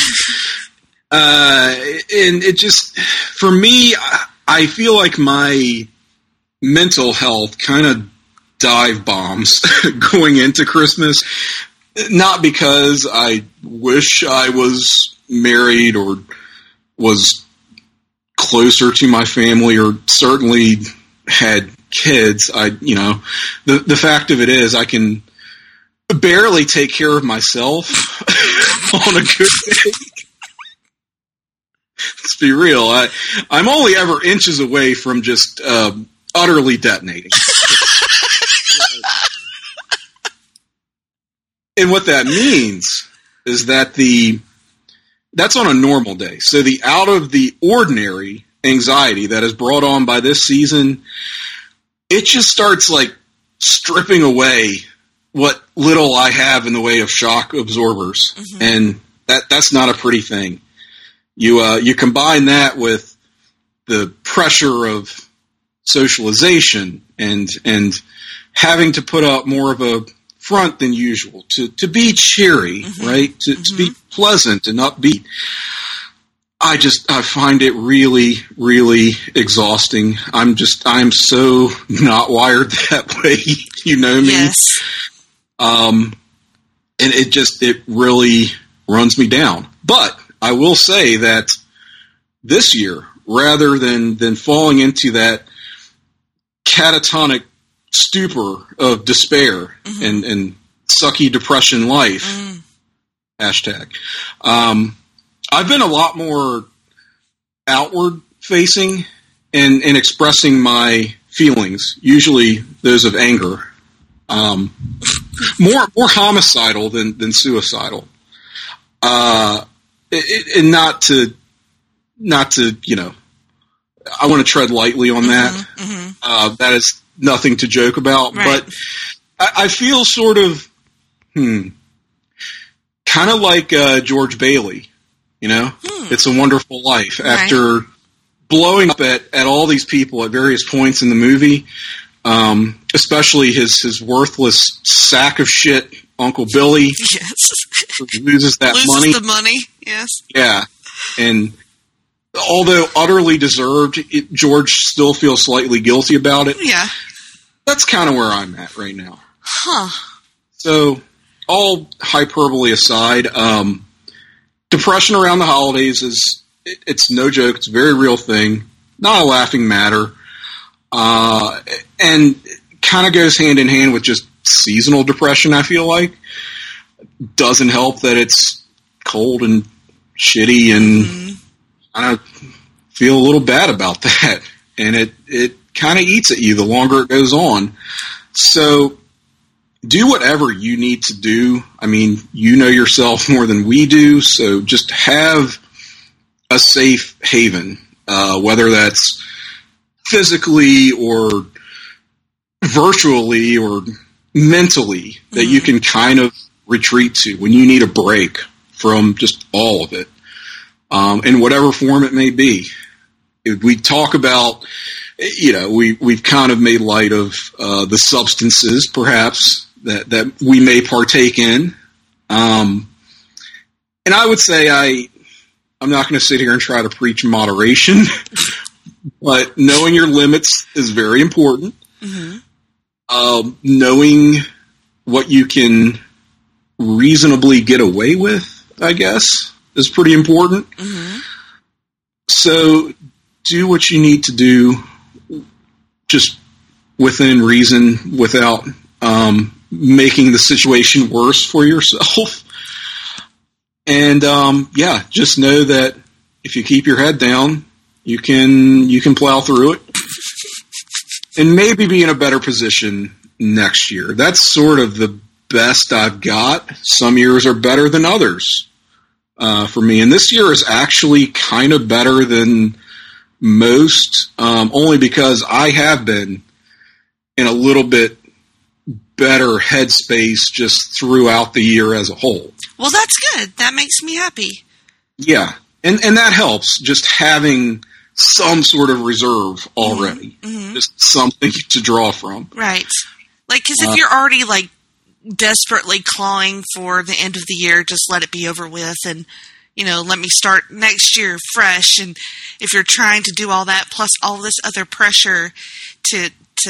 And it just, for me, I feel like my mental health kind of dive bombs going into Christmas. Not because I wish I was married or was closer to my family or certainly had kids. The fact of it is I can barely take care of myself on a good day. Let's be real. I'm only ever inches away from just utterly detonating. And what that means is that that's on a normal day. So the out of the ordinary anxiety that is brought on by this season, it just starts like stripping away what little I have in the way of shock absorbers. And that's not a pretty thing. You combine that with the pressure of socialization and having to put up more of a front than usual, to be cheery, right? To be pleasant and upbeat. I find it really, really exhausting. I'm so not wired that way. You know me. Yes. And it really runs me down. But I will say that this year, rather than falling into that catatonic stupor of despair and sucky depression life, hashtag, I've been a lot more outward facing and expressing my feelings, usually those of anger, more homicidal than suicidal, and not to I want to tread lightly on that. That is nothing to joke about, right. But I feel sort of, kind of like George Bailey, It's a Wonderful Life. After blowing up at all these people at various points in the movie, especially his worthless sack of shit Uncle Billy. Yes. Loses the money, yes. Yeah, and although utterly deserved, George still feels slightly guilty about it. Yeah. That's kind of where I'm at right now. Huh. So, all hyperbole aside, depression around the holidays it's no joke. It's a very real thing, not a laughing matter, and kind of goes hand in hand with just seasonal depression. I feel like doesn't help that it's cold and shitty, and I feel a little bad about that, and it kind of eats at you the longer it goes on. So do whatever you need to do. I mean, you know yourself more than we do, so just have a safe haven, whether that's physically or virtually or mentally, that you can kind of retreat to when you need a break from just all of it, in whatever form it may be. If we talk about, we've kind of made light of the substances, perhaps, that we may partake in. And I would say I'm not going to sit here and try to preach moderation, but knowing your limits is very important. Knowing what you can reasonably get away with, I guess, is pretty important. So do what you need to do, just within reason, without making the situation worse for yourself. And just know that if you keep your head down, you can plow through it, and maybe be in a better position next year. That's sort of the best I've got. Some years are better than others for me, and this year is actually kind of better than most, only because I have been in a little bit better headspace just throughout the year as a whole. Well, that's good. That makes me happy. Yeah, and that helps, just having some sort of reserve already. Just something to draw from. Right. Like, because if you're already, like, desperately clawing for the end of the year, just let it be over with and, let me start next year fresh. And if you're trying to do all that, plus all this other pressure to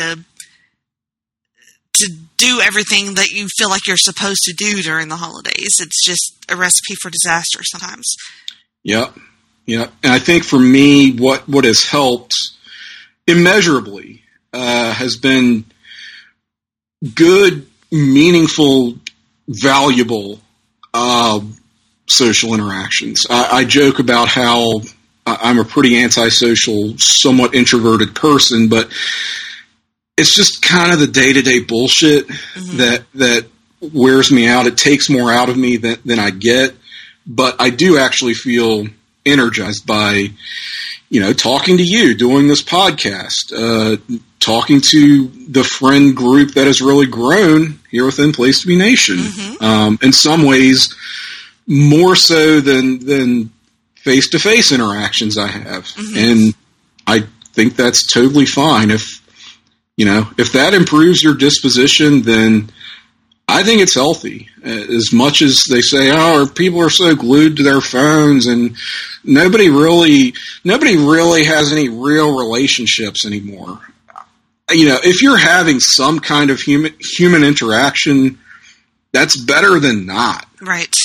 do everything that you feel like you're supposed to do during the holidays, it's just a recipe for disaster sometimes. Yep. And I think for me, what has helped immeasurably has been good, meaningful, valuable social interactions. I joke about how I'm a pretty antisocial, somewhat introverted person, but it's just kind of the day-to-day bullshit that wears me out. It takes more out of me than I get, but I do actually feel energized by, talking to you, doing this podcast, talking to the friend group that has really grown here within Place to Be Nation. In some ways, more so than face-to-face interactions I have. And I think that's totally fine. If that improves your disposition, then I think it's healthy. As much as they say, people are so glued to their phones and nobody really has any real relationships anymore. If you're having some kind of human interaction, that's better than not. Right.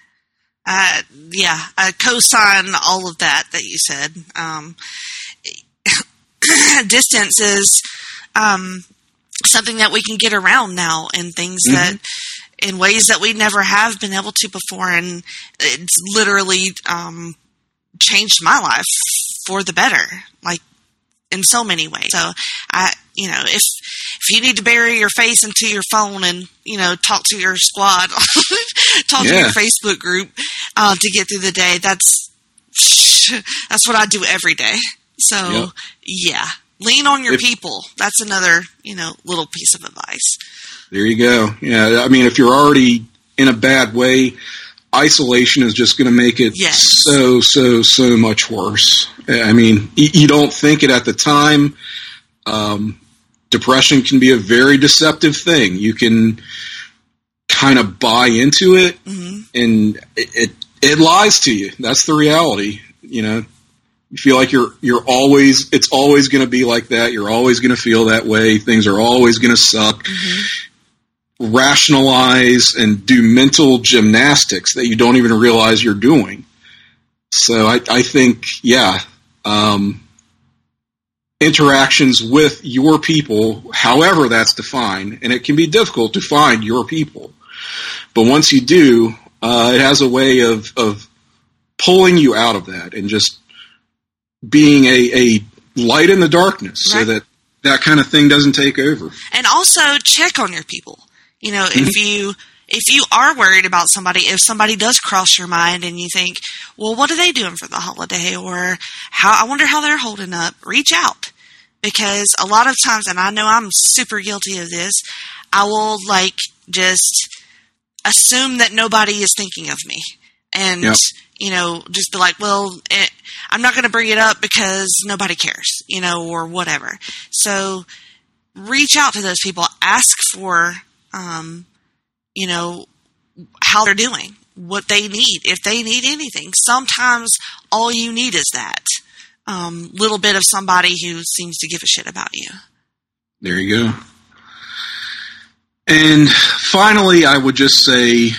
I co-sign all of that you said. Distance is something that we can get around now, and things that in ways that we never have been able to before, and it's literally changed my life for the better, like in so many ways. So if you need to bury your face into your phone and talk to your squad, talk to your Facebook group to get through the day, that's what I do every day. So lean on your people. That's another, little piece of advice. There you go. Yeah, I mean, if you're already in a bad way, isolation is just going to make it so much worse. I mean, you don't think it at the time. Depression can be a very deceptive thing. You can kind of buy into it, and it lies to you. That's the reality. You feel like it's always going to be like that. You're always going to feel that way. Things are always going to suck. rationalize and do mental gymnastics that you don't even realize you're doing. So I think, interactions with your people, however that's defined, and it can be difficult to find your people, but once you do, it has a way of pulling you out of that and just being a light in the darkness, so that kind of thing doesn't take over. And also check on your people. You know, if you are worried about somebody, if somebody does cross your mind and you think, well, what are they doing for the holiday, or I wonder how they're holding up, reach out. Because a lot of times, and I know I'm super guilty of this, I will just assume that nobody is thinking of me. And, just be like, well, I'm not going to bring it up because nobody cares, or whatever. So reach out to those people, ask for, how they're doing, what they need, if they need anything. Sometimes all you need is that little bit of somebody who seems to give a shit about you. There you go. And finally, I would just say,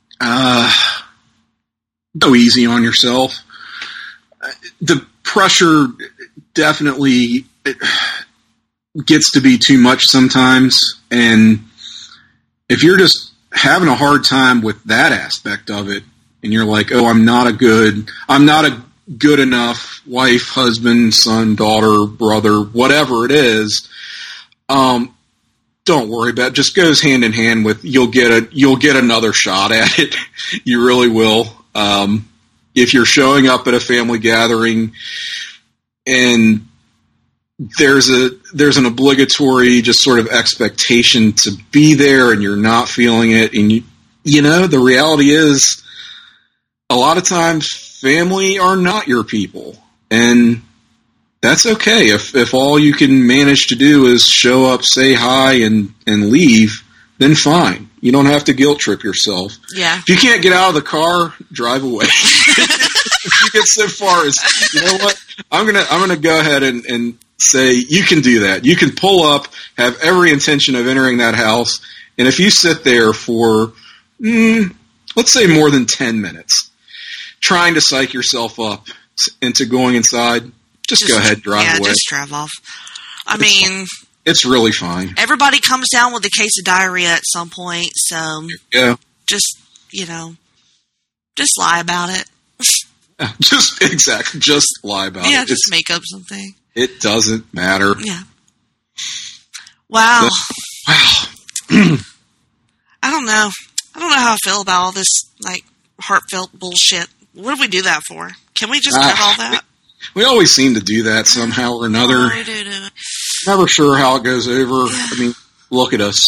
go easy on yourself. The pressure definitely gets to be too much sometimes, and if you're just having a hard time with that aspect of it, and you're like, oh, I'm not a good enough wife, husband, son, daughter, brother, whatever it is, don't worry about it. Just goes hand in hand with you'll get another shot at it. You really will. If you're showing up at a family gathering and there's an obligatory just sort of expectation to be there and you're not feeling it, and the reality is a lot of times family are not your people, and that's okay. If all you can manage to do is show up, say hi, and leave, then fine. You don't have to guilt trip yourself. Yeah. If you can't get out of the car, drive away. If you get so far as, you know what, I'm gonna go ahead and say you can do that. You can pull up, have every intention of entering that house, and if you sit there for, let's say more than 10 minutes, trying to psych yourself up into going inside, just go ahead, drive away. Yeah, just drive off. I mean, it's really fine. Everybody comes down with a case of diarrhea at some point, so just lie about it. Just lie about it. Yeah, just make up something. It doesn't matter. Yeah. Wow. I don't know. I don't know how I feel about all this heartfelt bullshit. What do we do that for? Can we just cut all that? We always seem to do that somehow or another. Oh, we do. Never sure how it goes over. Yeah. I mean, look at us.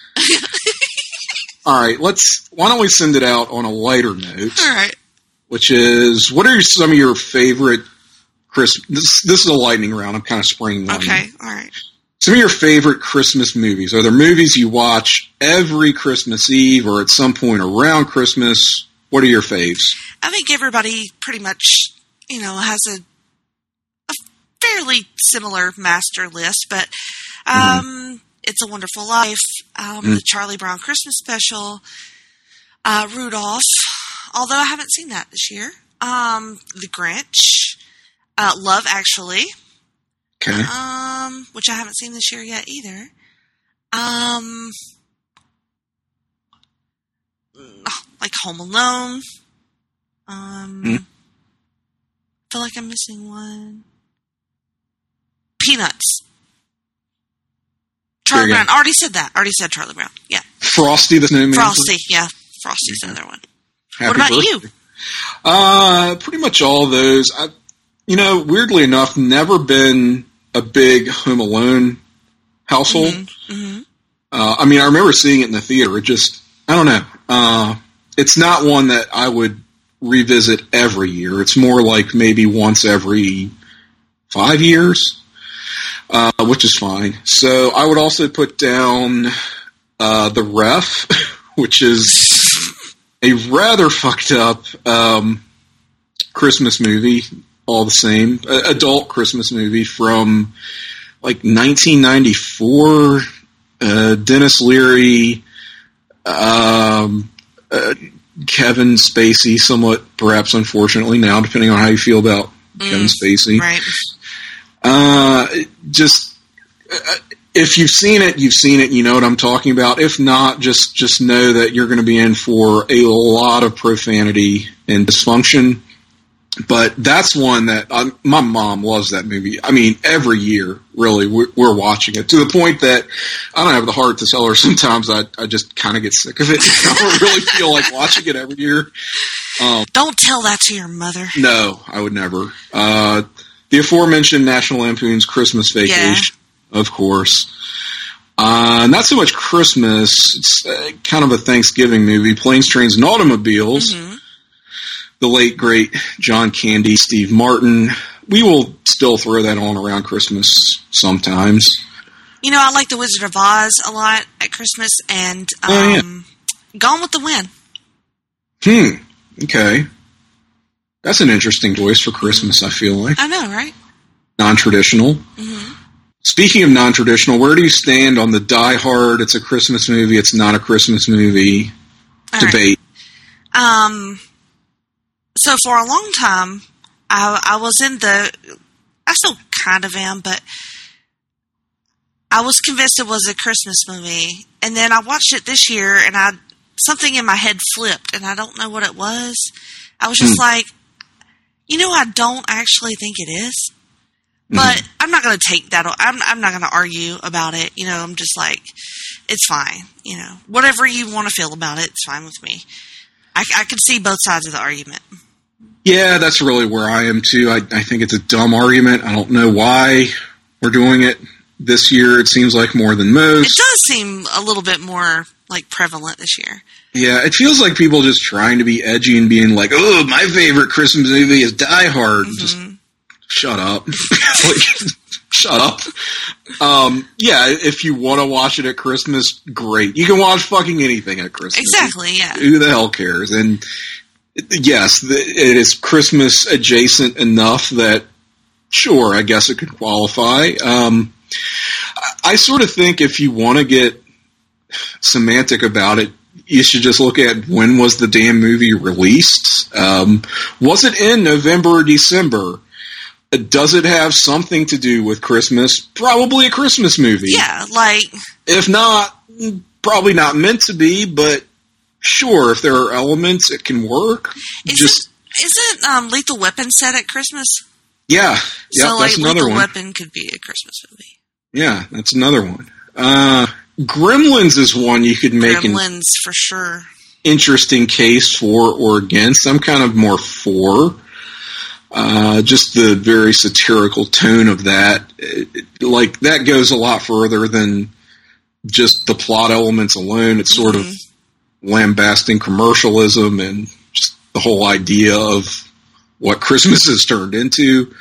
All right, why don't we send it out on a lighter note? All right. Which is, what are some of your favorite Christmas? This is a lightning round. I'm kind of springing on you. Okay, all right. Some of your favorite Christmas movies. Are there movies you watch every Christmas Eve or at some point around Christmas? What are your faves? I think everybody pretty much, has a fairly similar master list, but It's a Wonderful Life, the Charlie Brown Christmas Special, Rudolph, although I haven't seen that this year, The Grinch, Love Actually, okay. Which I haven't seen this year yet either. Like Home Alone. I feel like I'm missing one. Peanuts. Charlie Brown. Already said that. Already said Charlie Brown. Yeah. Frosty the Snowman. Frosty, yeah. Frosty's another one. Happy what about birthday. you? Pretty much all of those. Weirdly enough, never been a big Home Alone household. Mm-hmm. I remember seeing it in the theater. It just, I don't know. It's not one that I would revisit every year. It's more like maybe once every 5 years, which is fine. So I would also put down The Ref, which is a rather fucked up Christmas movie, all the same. Adult Christmas movie from like 1994. Dennis Leary, Kevin Spacey, somewhat perhaps unfortunately now, depending on how you feel about Kevin Spacey. Right. If you've seen it, you know what I'm talking about. If not, just know that you're going to be in for a lot of profanity and dysfunction. But that's one that my mom loves that movie. I mean, every year, really, we're watching it to the point that I don't have the heart to tell her sometimes. I just kind of get sick of it. I don't really feel like watching it every year. Don't tell that to your mother. No, I would never. The aforementioned National Lampoon's Christmas Vacation, of course. Not so much Christmas. It's kind of a Thanksgiving movie. Planes, Trains, and Automobiles. Mm-hmm. The late, great John Candy, Steve Martin. We will still throw that on around Christmas sometimes. You know, I like The Wizard of Oz a lot at Christmas, and Gone with the Wind. Okay. That's an interesting choice for Christmas, I feel like. I know, right? Non-traditional. Mm-hmm. Speaking of non-traditional, where do you stand on the Die Hard, it's a Christmas movie, it's not a Christmas movie debate? Right. So for a long time, I was I still kind of am, but I was convinced it was a Christmas movie. And then I watched it this year, and something in my head flipped, and I don't know what it was. I was just like, I don't actually think it is. But I'm not going to take that. I'm not going to argue about it. I'm just like, it's fine. Whatever you want to feel about it, it's fine with me. I can see both sides of the argument. Yeah, that's really where I am too. I think it's a dumb argument. I don't know why we're doing it this year. It seems like more than most. It does seem a little bit more like prevalent this year. Yeah, it feels like people just trying to be edgy and being like, "Oh, my favorite Christmas movie is Die Hard." Mm-hmm. Just shut up. Shut up. Yeah, if you want to watch it at Christmas, great. You can watch fucking anything at Christmas. Exactly, yeah. Who the hell cares? And yes, it is Christmas adjacent enough that, sure, I guess it could qualify. I sort of think if you want to get semantic about it, you should just look at when was the damn movie released. Was it in November or December? Does it have something to do with Christmas? Probably a Christmas movie. Yeah, like... If not, probably not meant to be, but sure, if there are elements, it can work. Isn't Lethal Weapon set at Christmas? Yeah. So, that's another Lethal one. Weapon could be a Christmas movie. Yeah, that's another one. Gremlins is one you could make Gremlins, for sure. Interesting case for or against. I'm kind of more for. Just the very satirical tone of that. That goes a lot further than just the plot elements alone. It's sort of lambasting commercialism and just the whole idea of what Christmas has turned into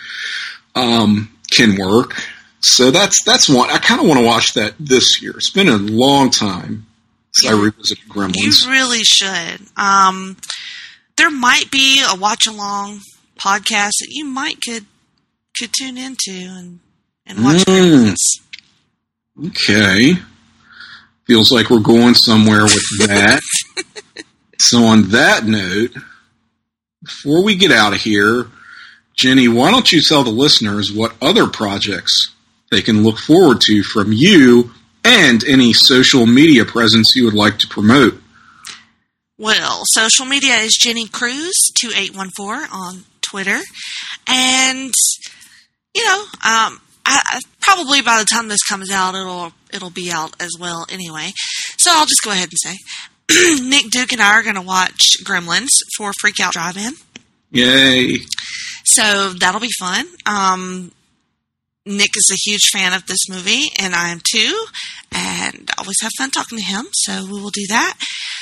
can work. So that's one. I kind of want to watch that this year. It's been a long time since I revisited Gremlins. You really should. There might be a watch-along podcast that you could tune into and watch Gremlins. Okay. Feels like we're going somewhere with that. So on that note, before we get out of here, Jenny, why don't you tell the listeners what other projects they can look forward to from you and any social media presence you would like to promote? Well, social media is Jenny Cruz 2814 on Twitter, and I probably by the time this comes out, it'll be out as well anyway. So I'll just go ahead and say, Nick Duke and I are going to watch Gremlins for Freak Out Drive-In. Yay! So that'll be fun. Nick is a huge fan of this movie, and I am too, and I always have fun talking to him. So we will do that.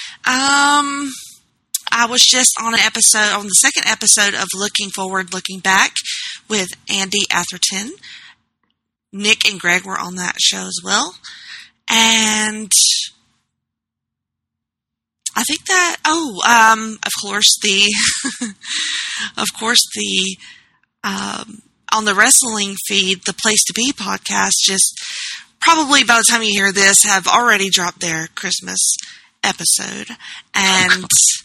I was just on the second episode of Looking Forward, Looking Back with Andy Atherton. Nick and Greg were on that show as well. And I think that, of course, on the wrestling feed, the Place to Be podcast, just probably by the time you hear this, have already dropped their Christmas episode, and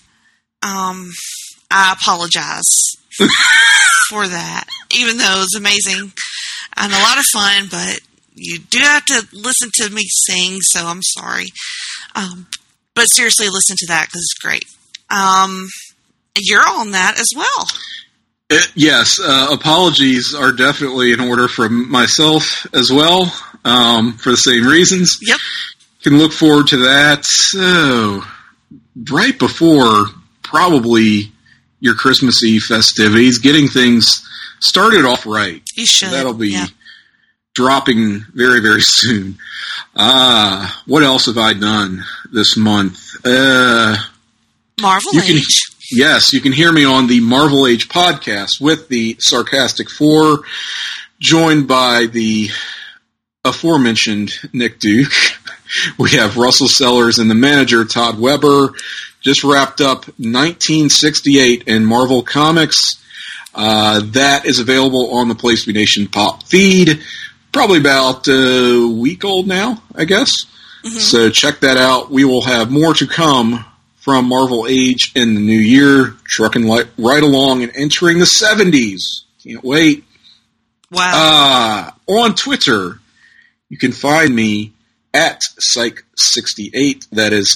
I apologize for that, even though it was amazing and a lot of fun, but you do have to listen to me sing, so I'm sorry. But seriously, listen to that because it's great. You're on that as well. Yes, apologies are definitely in order from myself as well, for the same reasons. Yep. Can look forward to that. So, right before probably your Christmas Eve festivities, getting things started off right. You should. So that'll be dropping very, very soon. What else have I done this month? Marvel Age. Yes, you can hear me on the Marvel Age podcast with the Sarcastic Four, joined by the aforementioned Nick Duke. We have Russell Sellers and the manager, Todd Weber. Just wrapped up 1968 in Marvel Comics. That is available on the Place to Be Nation Pop feed. Probably about a week old now, I guess. Mm-hmm. So check that out. We will have more to come from Marvel Age in the new year, trucking right along and entering the 70s. Can't wait. Wow. On Twitter, you can find me at Psych68. That is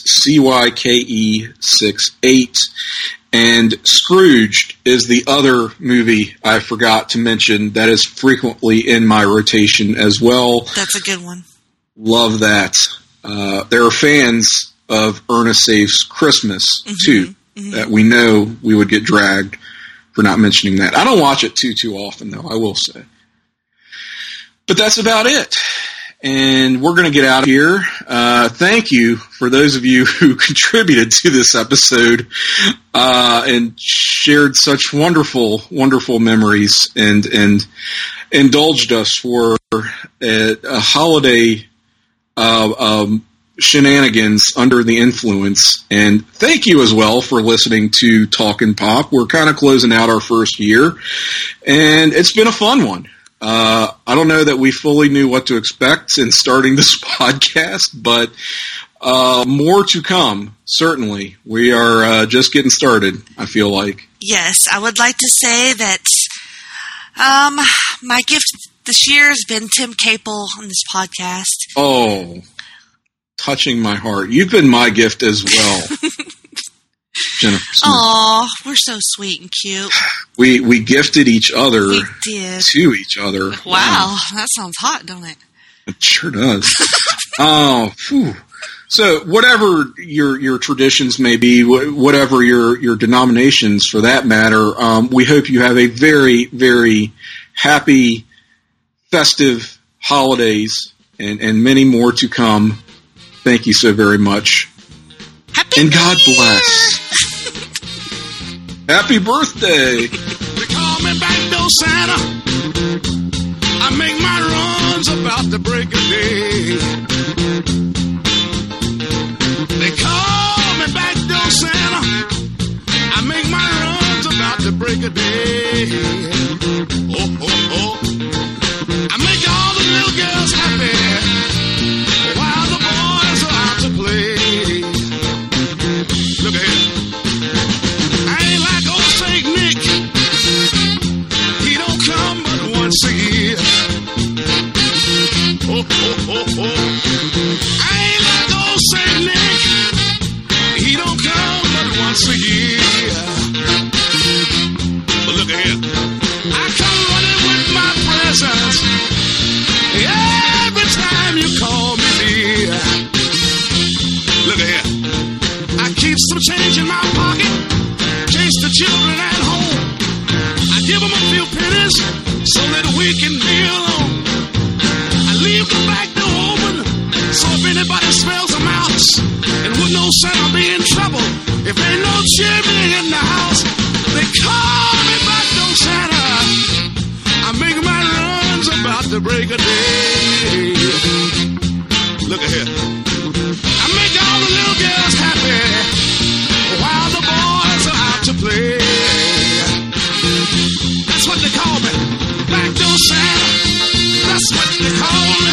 CYKE68. And Scrooged is the other movie I forgot to mention that is frequently in my rotation as well. That's a good one. Love that. There are fans of Ernest Saves Christmas, too, that we know we would get dragged for not mentioning that. I don't watch it too often, though, I will say. But that's about it. And we're going to get out of here. Thank you for those of you who contributed to this episode and shared such wonderful, wonderful memories and indulged us for a holiday shenanigans under the influence. And thank you as well for listening to Talkin' Pop. We're kind of closing out our first year, and it's been a fun one. I don't know that we fully knew what to expect in starting this podcast, but more to come, certainly. We are just getting started, I feel like. Yes, I would like to say that my gift this year has been Tim Capel on this podcast. Oh, touching my heart. You've been my gift as well, Jennifer Smith. Aw, we're so sweet and cute. We gifted each other we did. To each other. Wow, that sounds hot, don't it? It sure does. Oh, phew. So whatever your traditions may be, whatever your denominations for that matter, we hope you have a very, very happy, festive holidays and many more to come. Thank you so very much. Happy and God New bless. Happy birthday. They call me Backdoor Santa. I make my runs about the break of day. They call me Backdoor Santa. I make my runs about the break of day. Oh, oh, oh. I make all the little girls happy while the boys are out to play. Look ahead. I ain't like old St. Nick. He don't come but once a year. Oh, oh, oh, oh. I ain't like old St. Nick. He don't come but once a year. But look ahead. I come running with my presents every time you call me dear. Look ahead. I keep some change in my pocket, chase the children at home. I give them a few pennies so that we can be alone. I leave the back door open so if anybody smells a mouse, it would no Santa be in trouble. If ain't no chimney in the house, they call me Backdoor Santa. I make my runs about the break of day. Look ahead. I make all the little girls happy while the boys are out to play. That's what they call me, Backdoor Santa. That's what they call me.